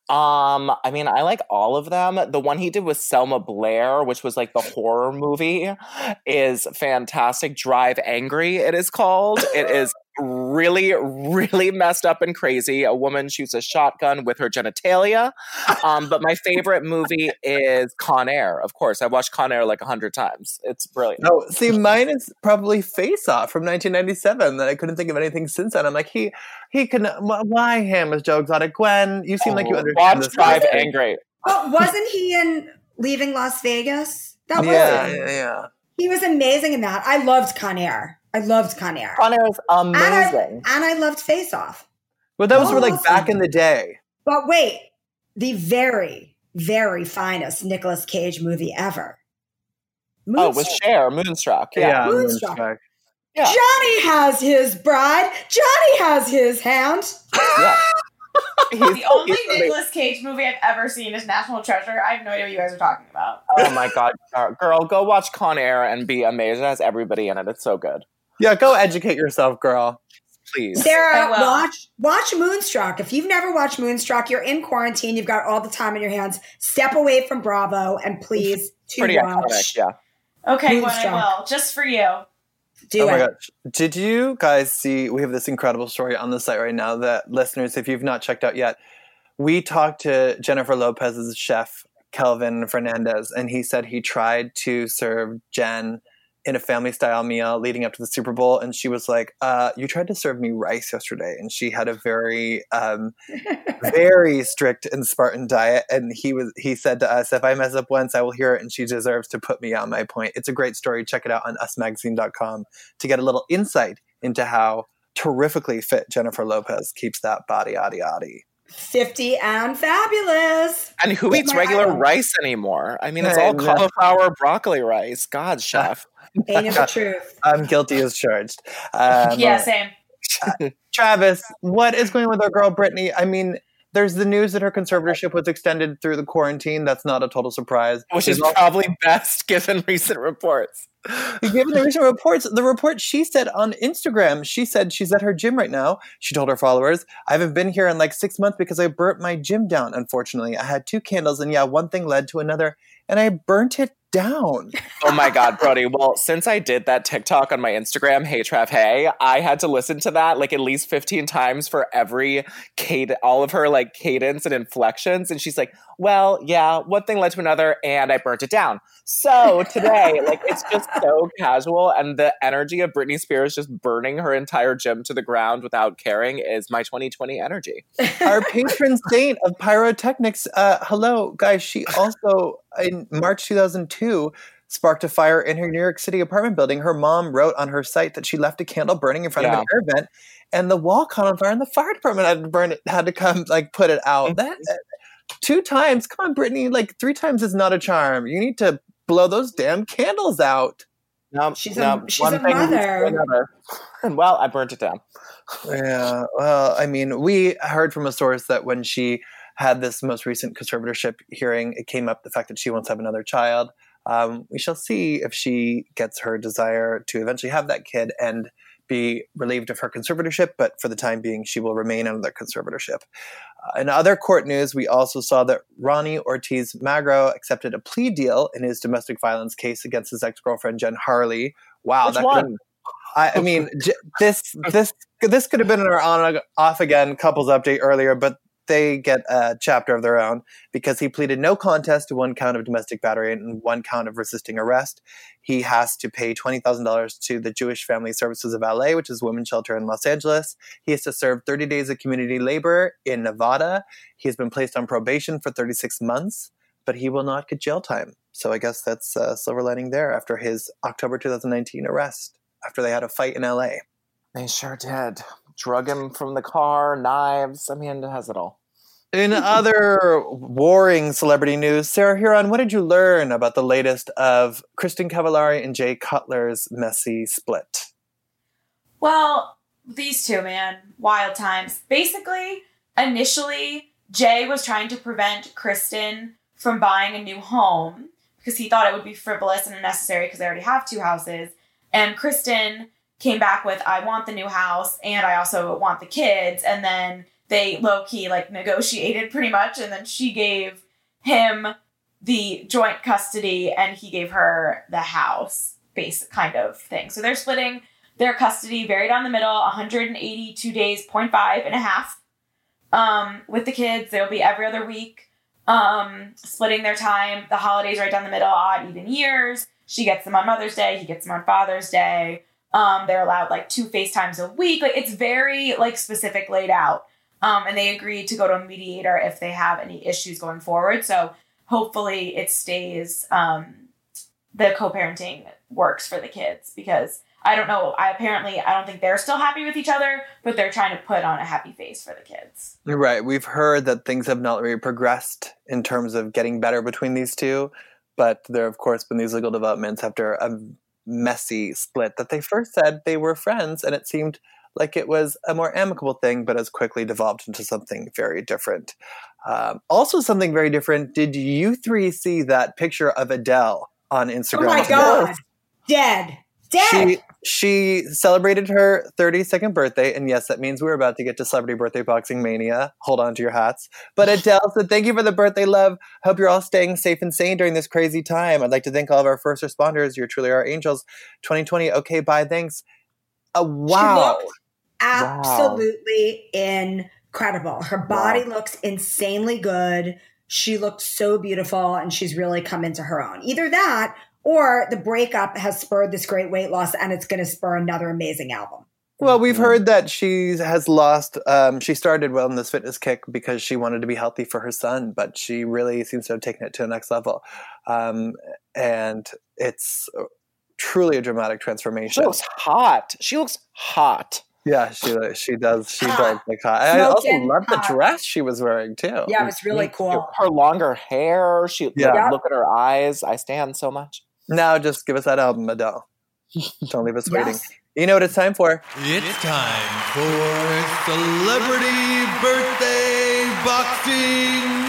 C: Um, I mean, I like all of them. The one he did with Selma Blair, which was like the horror movie, is fantastic. Drive Angry, it is called. It is really, really messed up and crazy. A woman shoots a shotgun with her genitalia. Um, but my favorite movie is Con Air. Of course, I watched Con Air like a hundred times. It's brilliant.
A: No, see, mine is probably Face Off from nineteen ninety-seven. That I couldn't think of anything since then. I'm like, he, he can. Why him as Joe Exotic? Gwen, you seem oh, like you understand.
C: Watch
A: this
C: Drive Angry.
D: Oh, wasn't he in Leaving Las Vegas? That was
A: yeah,
D: him.
A: yeah, yeah.
D: He was amazing in that. I loved Con Air. I loved Con Air.
C: Con Air is amazing.
D: And I, and I loved Face Off.
A: But that was
D: oh,
A: for like
D: awesome.
A: back in the day.
D: But wait, the very, very finest Nicolas Cage movie ever.
C: Moonstruck. Oh, with Cher, Moonstruck. Yeah,
A: yeah
D: Moonstruck.
A: Moonstruck.
D: Yeah. Johnny has his bride. Johnny has his hand.
C: Yeah.
B: The only Nicolas Cage movie I've ever seen is National Treasure. I have no idea what you guys are talking about.
C: Oh my God. Girl, go watch Con Air and be amazed. It has everybody in it. It's so good.
A: Yeah, go educate yourself, girl.
C: Please.
D: Sarah, watch watch Moonstruck. If you've never watched Moonstruck, you're in quarantine. You've got all the time in your hands. Step away from Bravo and please to
C: Pretty
D: watch.
C: iconic, yeah.
B: Okay, Gwen, I will. Just for you.
D: Do
A: oh
D: it.
A: my gosh. Did you guys see, we have this incredible story on the site right now that listeners, if you've not checked out yet, we talked to Jennifer Lopez's chef, Kelvin Fernandez, and he said he tried to serve Jen in a family-style meal leading up to the Super Bowl, and she was like, uh, you tried to serve me rice yesterday, and she had a very, um, very strict and Spartan diet, and he was he said to us, if I mess up once, I will hear it, and she deserves to put me on my point. It's a great story. Check it out on us magazine dot com to get a little insight into how terrifically fit Jennifer Lopez keeps that body, yaddy, yaddy.
D: fifty and fabulous.
C: And who
D: With
C: eats
D: my
C: regular
D: idol.
C: rice anymore? I mean, it's
A: I
C: all
A: know.
C: cauliflower broccoli rice. God, chef.
D: Ain't it the truth?
A: I'm guilty as charged. Um,
B: Yeah, same.
A: Travis, what is going on with our girl Britney? I mean, there's the news that her conservatorship was extended through the quarantine. That's not a total surprise.
C: Which
A: There's
C: is
A: also-
C: probably best given recent reports.
A: Given the recent reports, the report she said on Instagram, she said she's at her gym right now. She told her followers, I haven't been here in like six months because I burnt my gym down, unfortunately. I had two candles and yeah, one thing led to another and I burnt it down.
C: Oh my God, Brody. Well, since I did that TikTok on my Instagram, Hey Trav Hey, I had to listen to that like at least fifteen times for every cadence, all of her like cadence and inflections. And she's like, well, yeah, one thing led to another and I burnt it down. So today, like, it's just so casual. And the energy of Britney Spears just burning her entire gym to the ground without caring is my twenty twenty energy.
A: Our patron saint of pyrotechnics. Uh, hello, guys. She also, in March two thousand two, sparked a fire in her New York City apartment building. Her mom wrote on her site that she left a candle burning in front
C: Yeah.
A: of an air vent, and the wall caught on fire, and the fire department had to burn it, had to come like put it out. That uh, two times, come on, Brittany, like three times is not a charm. You need to blow those damn candles out.
C: No,
D: She's
C: no,
D: a- she's
C: one
D: a
C: thing leads to
D: mother.
C: another. And well, I burnt it down.
A: Yeah, well, I mean, we heard from a source that when she had this most recent conservatorship hearing, it came up the fact that she wants to have another child. Um, we shall see if she gets her desire to eventually have that kid and be relieved of her conservatorship, but for the time being, she will remain under the conservatorship. Uh, in other court news, we also saw that Ronnie Ortiz Magro accepted a plea deal in his domestic violence case against his ex-girlfriend, Jen Harley. Wow.
C: Which
A: that
C: one?
A: could've- I, I mean, j- this this this could have been in our on off again couples update earlier, but they get a chapter of their own because he pleaded no contest to one count of domestic battery and one count of resisting arrest. He has to pay twenty thousand dollars to the Jewish Family Services of L A, which is a women's shelter in Los Angeles. He has to serve thirty days of community labor in Nevada. He has been placed on probation for thirty-six months, but he will not get jail time. So I guess that's a silver lining there after his October twenty nineteen arrest, after they had a fight in L A.
C: They sure did. Drug him from the car, knives. I mean, it has it all.
A: In other warring celebrity news, Sarah Huron, what did you learn about the latest of Kristen Cavallari and Jay Cutler's messy split?
B: Well, these two, man, wild times. Basically, initially, Jay was trying to prevent Kristen from buying a new home because he thought it would be frivolous and unnecessary because they already have two houses. And Kristen came back with, I want the new house and I also want the kids. And then they low-key like negotiated pretty much, and then she gave him the joint custody and he gave her the house, basic kind of thing. So they're splitting their custody very down the middle, one hundred eighty-two days, zero point five and a half. Um, with the kids, they'll be every other week, um, splitting their time. The holidays right down the middle, odd, even years. She gets them on Mother's Day. He gets them on Father's Day. Um, they're allowed like two FaceTimes a week. Like it's very like specific laid out. Um, and they agreed to go to a mediator if they have any issues going forward. So hopefully it stays, um, the co-parenting works for the kids, because I don't know. I apparently, I don't think they're still happy with each other, but they're trying to put on a happy face for the kids.
A: Right. We've heard that things have not really progressed in terms of getting better between these two. But there have, of course, been these legal developments after a messy split that they first said they were friends, and it seemed like it was a more amicable thing, but has quickly devolved into something very different. Um, also something very different. Did you three see that picture of Adele on Instagram?
D: Oh my God. Dead. Dead.
A: She, she celebrated her thirty-second birthday, and yes, that means we're about to get to Celebrity Birthday Boxing Mania. Hold on to your hats. But Adele said, thank you for the birthday love. Hope you're all staying safe and sane during this crazy time. I'd like to thank all of our first responders. You're truly our angels. twenty twenty, okay, bye, thanks. Uh, wow.
D: She looked absolutely wow. incredible. Her body wow. looks insanely good. She looks so beautiful, and she's really come into her own. Either that, or the breakup has spurred this great weight loss, and it's going to spur another amazing album.
A: Well, we've heard that she has lost, um, she started Wellness Fitness Kick because she wanted to be healthy for her son, but she really seems to have taken it to the next level. Um, and it's truly a dramatic transformation.
C: She looks hot. She looks hot.
A: Yeah, she she does. She
D: Hot.
A: does look hot. I also
D: Smoking
A: love the
D: hot.
A: dress she was wearing, too.
D: Yeah, it was really cool.
C: Her longer hair. She
A: Yeah.
C: look, look at her eyes. I stand so much.
A: Now just give us that album, Adele. Don't leave us waiting.
D: Yes.
A: You know what it's time for?
E: It's time for Celebrity Birthday Boxing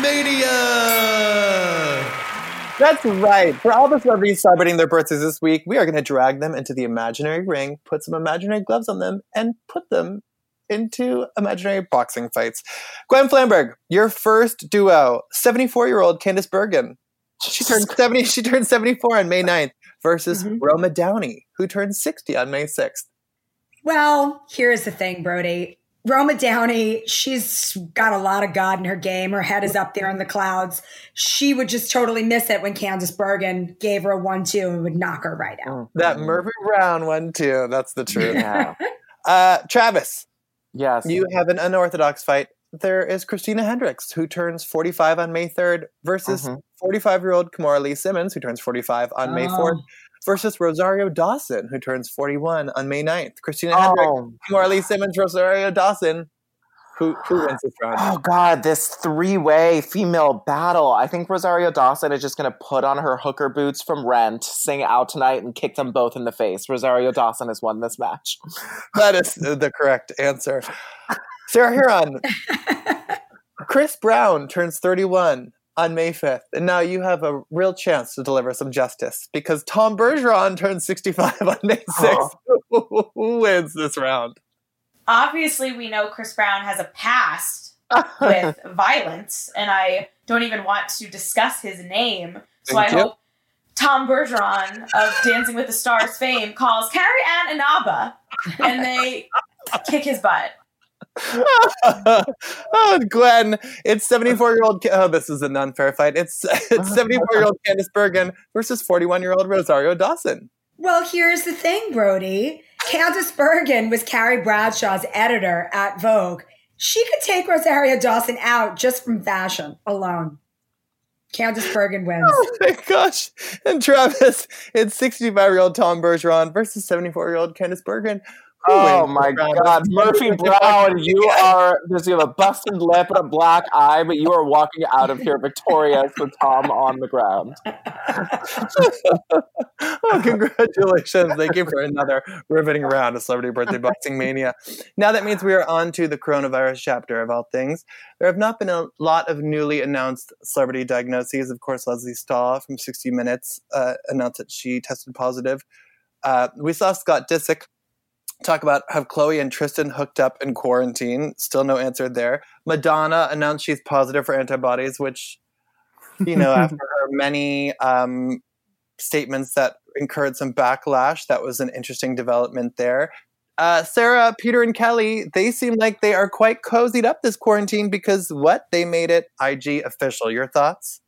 E: Mania!
A: That's right. For all the celebrities celebrating their birthdays this week, we are going to drag them into the imaginary ring, put some imaginary gloves on them, and put them into imaginary boxing fights. Gwen Flamberg, your first duo, seventy-four-year-old Candice Bergen. She turned seventy. She turned seventy-four on May ninth versus mm-hmm. Roma Downey, who turned sixty on May sixth.
D: Well, here's the thing, Brody. Roma Downey, she's got a lot of God in her game. Her head is up there in the clouds. She would just totally miss it when Candice Bergen gave her a one two and would knock her right out.
A: That Murphy Brown one two. That's the truth. Yeah. uh, Travis.
C: Yes.
A: You have an unorthodox fight. There is Christina Hendricks, who turns forty-five on May third, versus mm-hmm. forty-five-year-old Kimora Lee Simmons, who turns forty-five on oh. May fourth, versus Rosario Dawson, who turns forty-one on May ninth. Christina oh. Hendricks, Kimora Lee Simmons, Rosario Dawson. Who who wins this round?
C: Oh, God, this three-way female battle. I think Rosario Dawson is just going to put on her hooker boots from Rent, sing Out Tonight, and kick them both in the face. Rosario Dawson has won this match.
A: That is the correct answer. Sarah Huron. Chris Brown turns thirty-one on May fifth, and now you have a real chance to deliver some justice, because Tom Bergeron turns sixty-five on May sixth. Oh. Who wins this round?
B: Obviously, we know Chris Brown has a past with violence, and I don't even want to discuss his name. So Thank I you. hope Tom Bergeron of Dancing with the Stars fame calls Carrie Ann Inaba, and they kick his butt.
A: Oh, Gwen, it's seventy-four-year-old. Oh, this is an unfair fight. It's it's seventy-four-year-old Candice Bergen versus forty-one-year-old Rosario Dawson.
D: Well, here's the thing, Brody. Candice Bergen was Carrie Bradshaw's editor at Vogue. She could take Rosario Dawson out just from fashion alone. Candice Bergen wins.
A: Oh my gosh. And Travis, it's sixty-five-year-old Tom Bergeron versus seventy-four-year-old Candice Bergen.
C: Oh my God, Murphy Brown, you are, you have a busted lip and a black eye, but you are walking out of here victorious with Tom on the ground.
A: Oh, congratulations. Thank you for another riveting round of Celebrity Birthday Boxing Mania. Now that means we are on to the coronavirus chapter of all things. There have not been a lot of newly announced celebrity diagnoses. Of course, Leslie Stahl from sixty minutes uh, announced that she tested positive. Uh, we saw Scott Disick talk about have Chloe and Tristan hooked up in quarantine. Still no answer there. Madonna announced she's positive for antibodies, which, you know, after her many um, statements that incurred some backlash, that was an interesting development there. Uh, Sarah, Peter, and Kelly, they seem like they are quite cozied up this quarantine because what? They made it I G official. Your thoughts?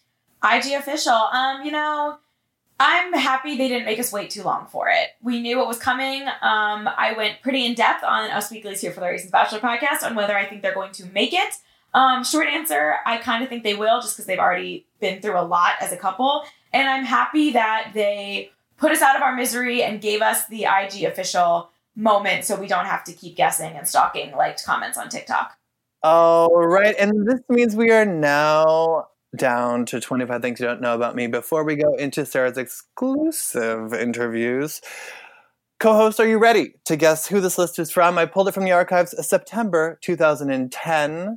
B: I G official. Um, you know, I'm happy they didn't make us wait too long for it. We knew what was coming. Um, I went pretty in depth on Us Weekly's Here for the Reasons Bachelor podcast on whether I think they're going to make it. Um, short answer, I kind of think they will just because they've already been through a lot as a couple. And I'm happy that they put us out of our misery and gave us the I G official moment so we don't have to keep guessing and stalking liked comments on TikTok.
A: Oh, right. And this means we are now down to twenty-five things you don't know about me. Before we go into Sarah's exclusive interviews, co-host, are you ready to guess who this list is from? I pulled it from the archives of September two thousand ten.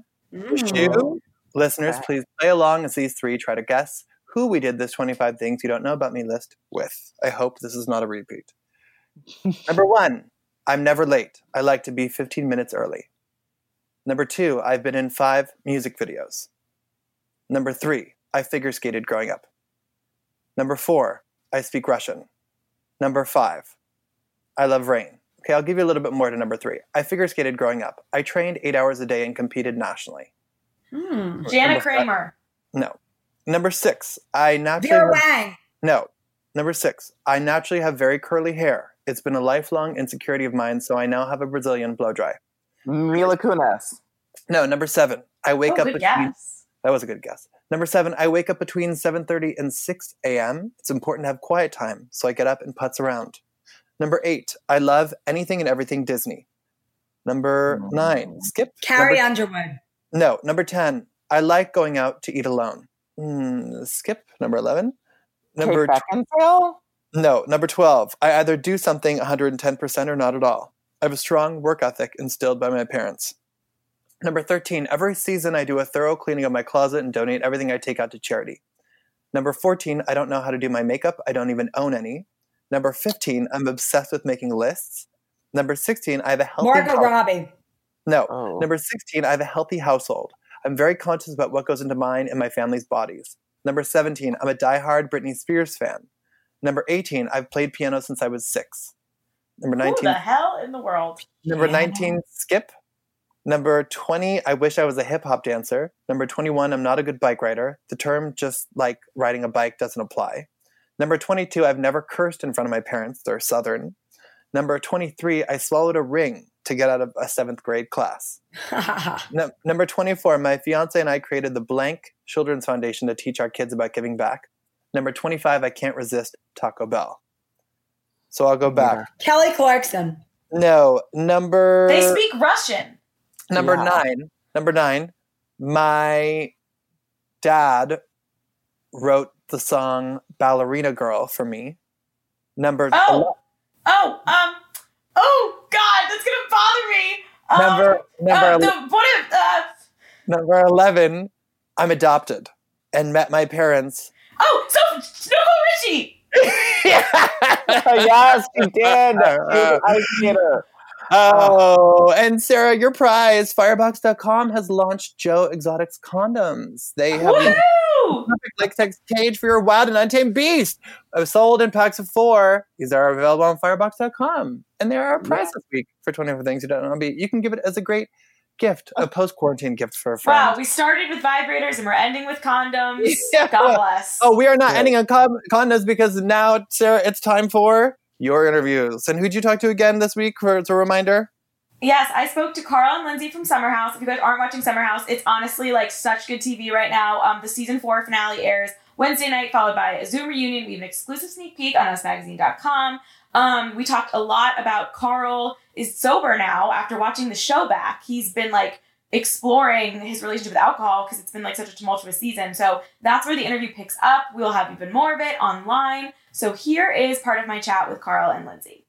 A: You, listeners, please play along as these three try to guess who we did this twenty-five things you don't know about me list with. I hope this is not a repeat. Number one, I'm never late. I like to be fifteen minutes early. Number two, I've been in five music videos. Number three, I figure skated growing up. Number four, I speak Russian. Number five, I love rain. Okay, I'll give you a little bit more to number three. I figure skated growing up. I trained eight hours a day and competed nationally.
B: Hmm. Jana Kramer.
A: Five, no. Number six, I naturally...
D: Vera Wang.
A: No. Number six, I naturally have very curly hair. It's been a lifelong insecurity of mine, so I now have a Brazilian blow dry.
C: Mila Kunis.
A: No, number seven, I wake
B: oh,
A: up...
B: good
A: between,
B: guess.
A: That was a good guess. Number seven, I wake up between seven thirty and six a.m. It's important to have quiet time, so I get up and putz around. Number eight, I love anything and everything Disney. Number oh. nine, skip.
D: Carrie
A: number,
D: Underwood.
A: No, number ten, I like going out to eat alone. Mm, skip. Number eleven. Number
C: Kate Beckinsale?
A: No, number twelve. I either do something one hundred ten percent or not at all. I have a strong work ethic instilled by my parents. Number thirteen. Every season I do a thorough cleaning of my closet and donate everything I take out to charity. Number fourteen. I don't know how to do my makeup. I don't even own any. Number fifteen. I'm obsessed with making lists. Number sixteen. I have a healthy...
D: Margot
A: health-
D: Robbie.
A: No.
C: Oh.
A: Number sixteen. I have a healthy household. I'm very conscious about what goes into mine and my family's bodies. Number seventeen. I'm a diehard Britney Spears fan. Number eighteen, I've played piano since I was six. Number nineteen.
B: Who the hell in the world?
A: Number nineteen, skip. Number twenty, I wish I was a hip hop dancer. Number twenty-one, I'm not a good bike rider. The term just like riding a bike doesn't apply. Number twenty-two, I've never cursed in front of my parents. They're Southern. Number twenty-three, I swallowed a ring to get out of a seventh grade class. no, number twenty-four, my fiance and I created the Blank Children's Foundation to teach our kids about giving back. Number twenty-five, I can't resist Taco Bell. So I'll go back.
D: Kelly Clarkson.
A: No, number...
B: They speak Russian.
A: Number
C: Yeah.
A: nine. Number nine, my dad wrote the song Ballerina Girl for me. Number...
B: Oh! Oh, um... Oh, God, that's gonna bother me! Um,
A: Number... Number,
B: uh,
A: ele-
B: the, what if... Uh,
A: number eleven, I'm adopted and met my parents...
B: oh, so Snowball Richie!
C: Yes, she did.
A: Uh,
C: I get her.
A: Oh, and Sarah, your prize, Firebox dot com has launched Joe Exotics condoms. They have the
B: Woohoo!
A: perfect latex cage for your wild and untamed beast. Uh, Sold in packs of four. These are available on Firebox dot com. And they are a prize this week for twenty-four things you don't know. You can give it as a great gift, a post-quarantine gift for a friend.
B: Wow, we started with vibrators and we're ending with condoms.
A: Yeah.
B: God bless.
A: Oh, we are not
C: Yeah.
A: ending on con- condoms because now, Sarah, it's time for your interviews. And who'd you talk to again this week for as a reminder?
B: Yes, I spoke to Carl and Lindsay from Summer House. If you guys aren't watching Summer House, it's honestly like such good T V right now. Um, the season four finale airs Wednesday night, followed by a Zoom reunion. We have an exclusive sneak peek on us magazine dot com. Um, we talked a lot about Carl is sober now after watching the show back. He's been like exploring his relationship with alcohol because it's been like such a tumultuous season. So that's where the interview picks up. We'll have even more of it online. So here is part of my chat with Carl and Lindsay.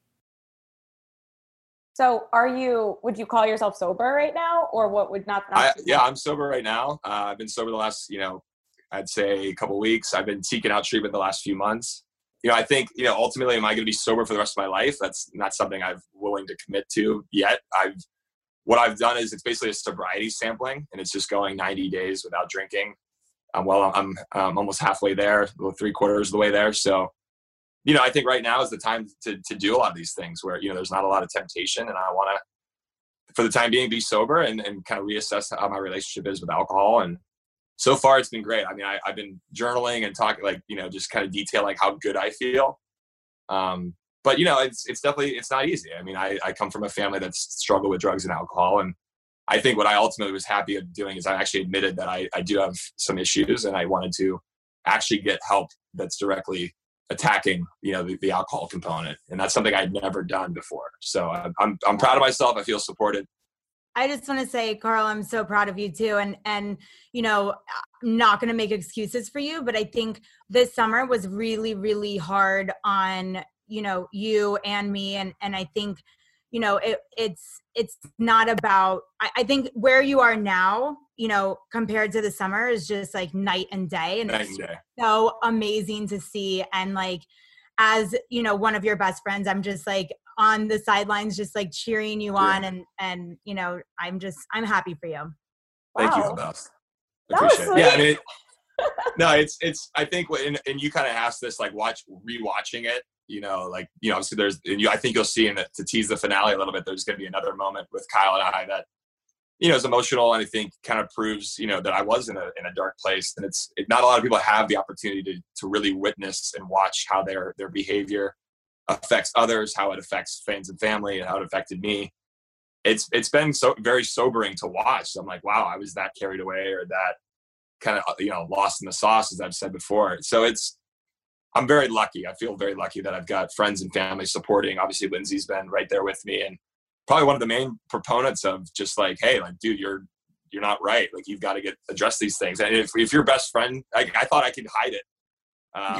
F: So are you, would you call yourself sober right now, or what would not? not
G: I, yeah, I'm sober right now. Uh, I've been sober the last, you know, I'd say a couple weeks. I've been seeking out treatment the last few months. you know, I think, you know, ultimately, am I going to be sober for the rest of my life? That's not something I'm willing to commit to yet. I've, what I've done is it's basically a sobriety sampling, and it's just going ninety days without drinking. Um, well, I'm, I'm almost halfway there, three quarters of the way there. So, you know, I think right now is the time to to do a lot of these things where, you know, there's not a lot of temptation, and I want to, for the time being, be sober and, and kind of reassess how my relationship is with alcohol. And so far it's been great. I mean, I, I've been journaling and talking, like, you know, just kind of detail like how good I feel. Um, but you know, it's, it's definitely, it's not easy. I mean, I, I come from a family that's struggled with drugs and alcohol. And I think what I ultimately was happy of doing is I actually admitted that I, I do have some issues, and I wanted to actually get help that's directly attacking, you know, the, the alcohol component. And that's something I'd never done before. So I'm, I'm, I'm proud of myself. I feel supported.
D: I just want to say, Carl, I'm so proud of you too. And, and, you know, I'm not going to make excuses for you, but I think this summer was really, really hard on, you know, you and me. And, and I think, you know, it, it's, it's not about, I, I think where you are now, you know, compared to the summer is just like night and day. And
G: Night
D: it's
G: and day.
D: so amazing to see. And like, as, you know, one of your best friends, I'm just like on the sidelines, just like cheering you on.
G: Yeah.
D: And, and, you know, I'm just, I'm happy for you.
G: Thank
F: Wow.
G: you, Beth.
F: That was
G: Appreciate it. Yeah, I mean, no, it's, it's, I think, what- and, and you kind of asked this, like, watch, rewatching it, you know, like, you know, so there's, and you, I think you'll see in the, to tease the finale a little bit, there's going to be another moment with Kyle and I that, you know, is emotional, and I think kind of proves, you know, that I was in a, in a dark place. And it's, it, not a lot of people have the opportunity to, to really witness and watch how their, their behavior affects others, how it affects friends and family, and how it affected me. It's, it's been so very sobering to watch. So I'm like, wow, I was that carried away, or that kind of, you know, lost in the sauce, as I've said before. So it's, I'm very lucky. I feel very lucky that I've got friends and family supporting. Obviously, Lindsay's been right there with me, and probably one of the main proponents of just like, hey, like, dude, you're, you're not right. Like, you've got to get, address these things. And if, if your best friend, I, I thought I could hide it. Um,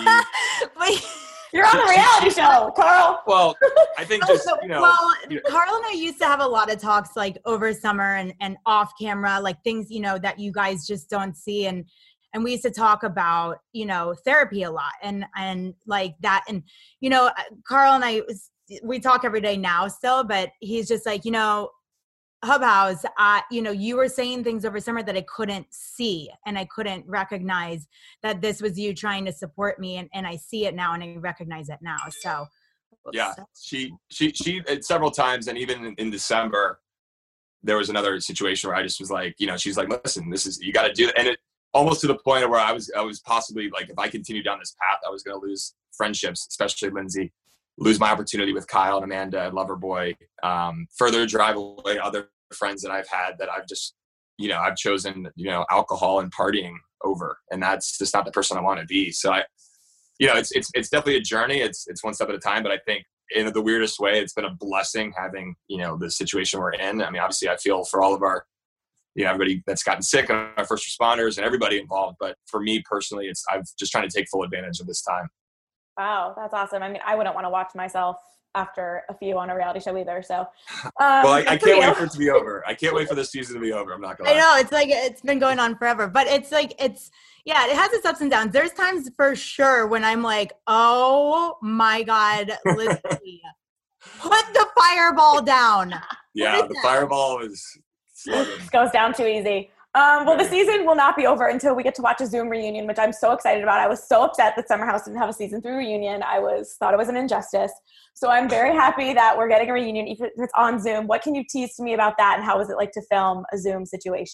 G: but she,
D: Wait.
F: You're on a reality show, Carl.
G: well, I think just, you know,
D: well,
G: you know,
D: Carl and I used to have a lot of talks like over summer and, and off camera, like things, you know, that you guys just don't see. And, and we used to talk about, you know, therapy a lot and, and like that. And, you know, Carl and I, we talk every day now still, but he's just like, you know, Hub House, uh, you know, you were saying things over summer that I couldn't see, and I couldn't recognize that this was you trying to support me. And, and I see it now, and I recognize it now. So,
G: yeah, she, she, she, several times. And even in, in December, there was another situation where I just was like, you know, she's like, listen, this is, you got to do it. And it almost to the point where I was, I was possibly like, if I continue down this path, I was going to lose friendships, especially Lindsay, lose my opportunity with Kyle and Amanda and Loverboy, um, further drive away other friends that I've had that I've just, you know, I've chosen, you know, alcohol and partying over, and that's just not the person I want to be. So I, you know, it's, it's, it's definitely a journey. It's, it's one step at a time, but I think in the weirdest way, it's been a blessing having, you know, the situation we're in. I mean, obviously I feel for all of our, you know, everybody that's gotten sick and our first responders and everybody involved. But for me personally, it's, I'm just trying to take full advantage of this time.
F: Wow, that's awesome. I mean, I wouldn't want to watch myself after a few on a reality show either. So, um,
G: well, I, I
F: for
G: can't
F: you.
G: wait for it to be over. I can't wait for this season to be over. I'm not gonna
D: I
G: lie.
D: know it's like, it's been going on forever, but it's like, it's, yeah, it has its ups and downs. There's times for sure when I'm like, oh my God, Lizzie, put the fireball down.
G: Yeah, the
D: that?
G: fireball is
F: This goes down too easy. Um, well, the season will not be over until we get to watch a Zoom reunion, which I'm so excited about. I was so upset that Summer House didn't have a season three reunion. I was thought it was an injustice. So I'm very happy that we're getting a reunion, even if it's on Zoom. What can you tease to me about that, and how was it like to film a Zoom situation?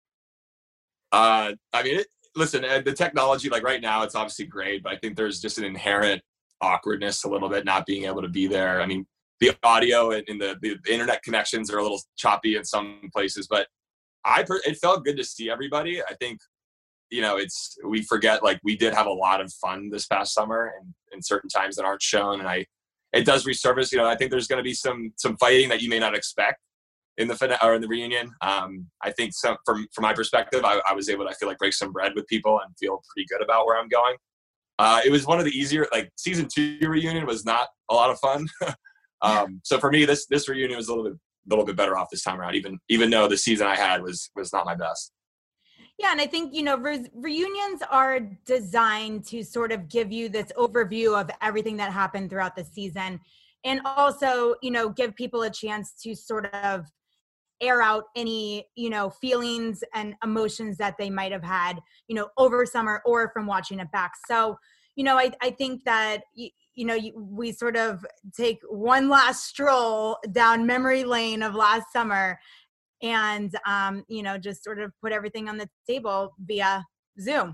G: Uh, I mean, it, listen, uh, the technology, like right now, it's obviously great, but I think there's just an inherent awkwardness a little bit, not being able to be there. I mean, the audio and, and the, the internet connections are a little choppy in some places, but I, per- it felt good to see everybody. I think, you know, it's, we forget, like, we did have a lot of fun this past summer and in certain times that aren't shown. And I, it does resurface, you know, I think there's going to be some, some fighting that you may not expect in the fin- or in the reunion. Um, I think some, from, from my perspective, I, I was able to, I feel like, break some bread with people and feel pretty good about where I'm going. Uh, it was one of the easier, like season two reunion was not a lot of fun. um, so for me, this, this reunion was a little bit, little bit better off this time around, even, even though the season I had was, was not my best.
H: Yeah, and I think, you know, re- reunions are designed to sort of give you this overview of everything that happened throughout the season, and also, you know, give people a chance to sort of air out any, you know, feelings and emotions that they might have had, you know, over summer or from watching it back. So, you know, I, I think that, you, you know, we sort of take one last stroll down memory lane of last summer and, um, you know, just sort of put everything on the table via Zoom.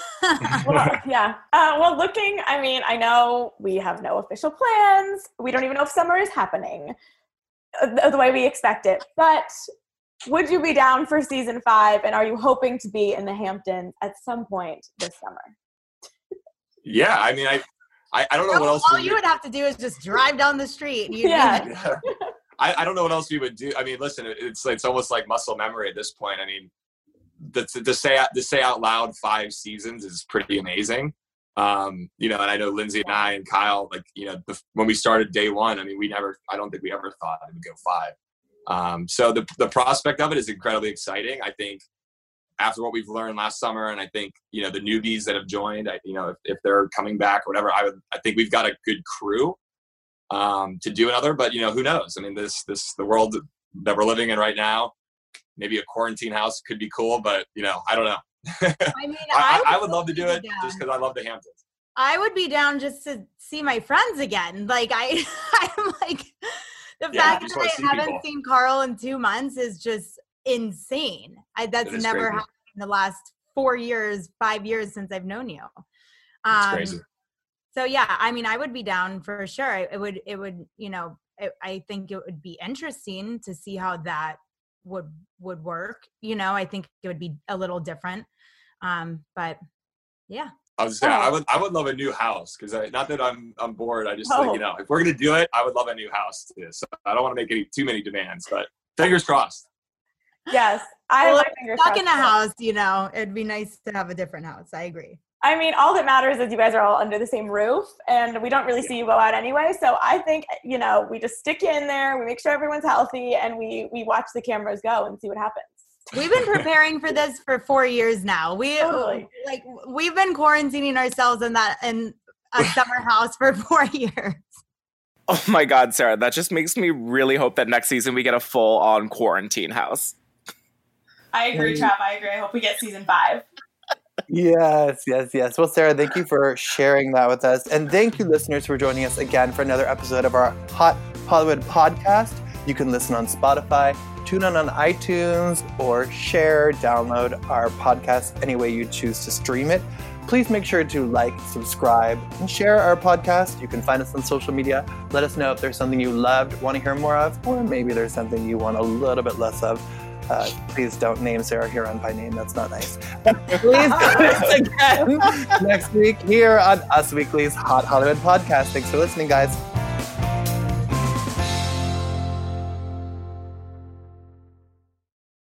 F: Well, yeah. Uh, well, looking, I mean, I know we have no official plans. We don't even know if summer is happening the way we expect it. But would you be down for season five? And are you hoping to be in the Hamptons at some point this summer?
G: Yeah, I mean, I I, I don't know
H: all,
G: what else.
H: All
G: we
H: you
G: would,
H: would have to do is just drive down the street. You'd
F: yeah.
G: yeah. I, I don't know what else we would do. I mean, listen, it's it's almost like muscle memory at this point. I mean, the, to say to say out loud five seasons is pretty amazing. Um, you know, and I know Lindsay and I and Kyle, like, you know, the, when we started day one, I mean, we never, I don't think we ever thought it would go five. Um, so the the prospect of it is incredibly exciting. I think after what we've learned last summer, and I think, you know, the newbies that have joined, I, you know, if, if they're coming back or whatever, I would, I think we've got a good crew um, to do another, but, you know, who knows? I mean, this, this, the world that we're living in right now, maybe a quarantine house could be cool, but, you know, I don't know.
H: I mean,
G: I,
H: I,
G: I would love to do it
H: down.
G: just because I love the Hamptons.
H: I would be down just to see my friends again. Like, I, I'm like, the
G: Yeah,
H: fact
G: you just
H: that
G: wanna
H: I
G: see
H: haven't
G: people.
H: seen Carl in two months is just insane. I, that's
G: It is
H: never
G: crazy.
H: happened in the last four years, five years since I've known you.
G: It's
H: Um,
G: crazy.
H: So yeah, I mean, I would be down for sure. It would, it would, you know, it, I think it would be interesting to see how that would would work. You know, I think it would be a little different. Um, but yeah.
G: I was saying, I would, I would love a new house because not that I'm, I'm bored. I just
F: Oh.
G: think, you know, if we're gonna do it, I would love a new house too. So I don't want to make any too many demands, but fingers crossed.
F: Yes. I
H: Well,
F: have my
H: if
F: fingers
H: you're stuck
F: crossed
H: in a
F: too.
H: house, you know, it'd be nice to have a different house. I agree.
F: I mean, all that matters is you guys are all under the same roof, and we don't really see you go out anyway. So I think, you know, we just stick you in there, we make sure everyone's healthy, and we we watch the cameras go and see what happens.
H: We've been preparing for this for four years now. We
F: Totally.
H: like we've been quarantining ourselves in that in a summer house for four years.
C: Oh my God, Sarah, that just makes me really hope that next season we get a full-on quarantine house.
B: I agree, Trav. I agree. I hope we get season five.
A: Yes, yes, yes. Well, Sarah, thank you for sharing that with us. And thank you, listeners, for joining us again for another episode of our Hot Hollywood podcast. You can listen on Spotify, tune in on iTunes, or share, download our podcast any way you choose to stream it. Please make sure to like, subscribe, and share our podcast. You can find us on social media. Let us know if there's something you loved, want to hear more of, or maybe there's something you want a little bit less of. Uh, please don't name Sarah Huron by name. That's not nice. But please join us again next week here on Us Weekly's Hot Hollywood podcast. Thanks for listening, guys.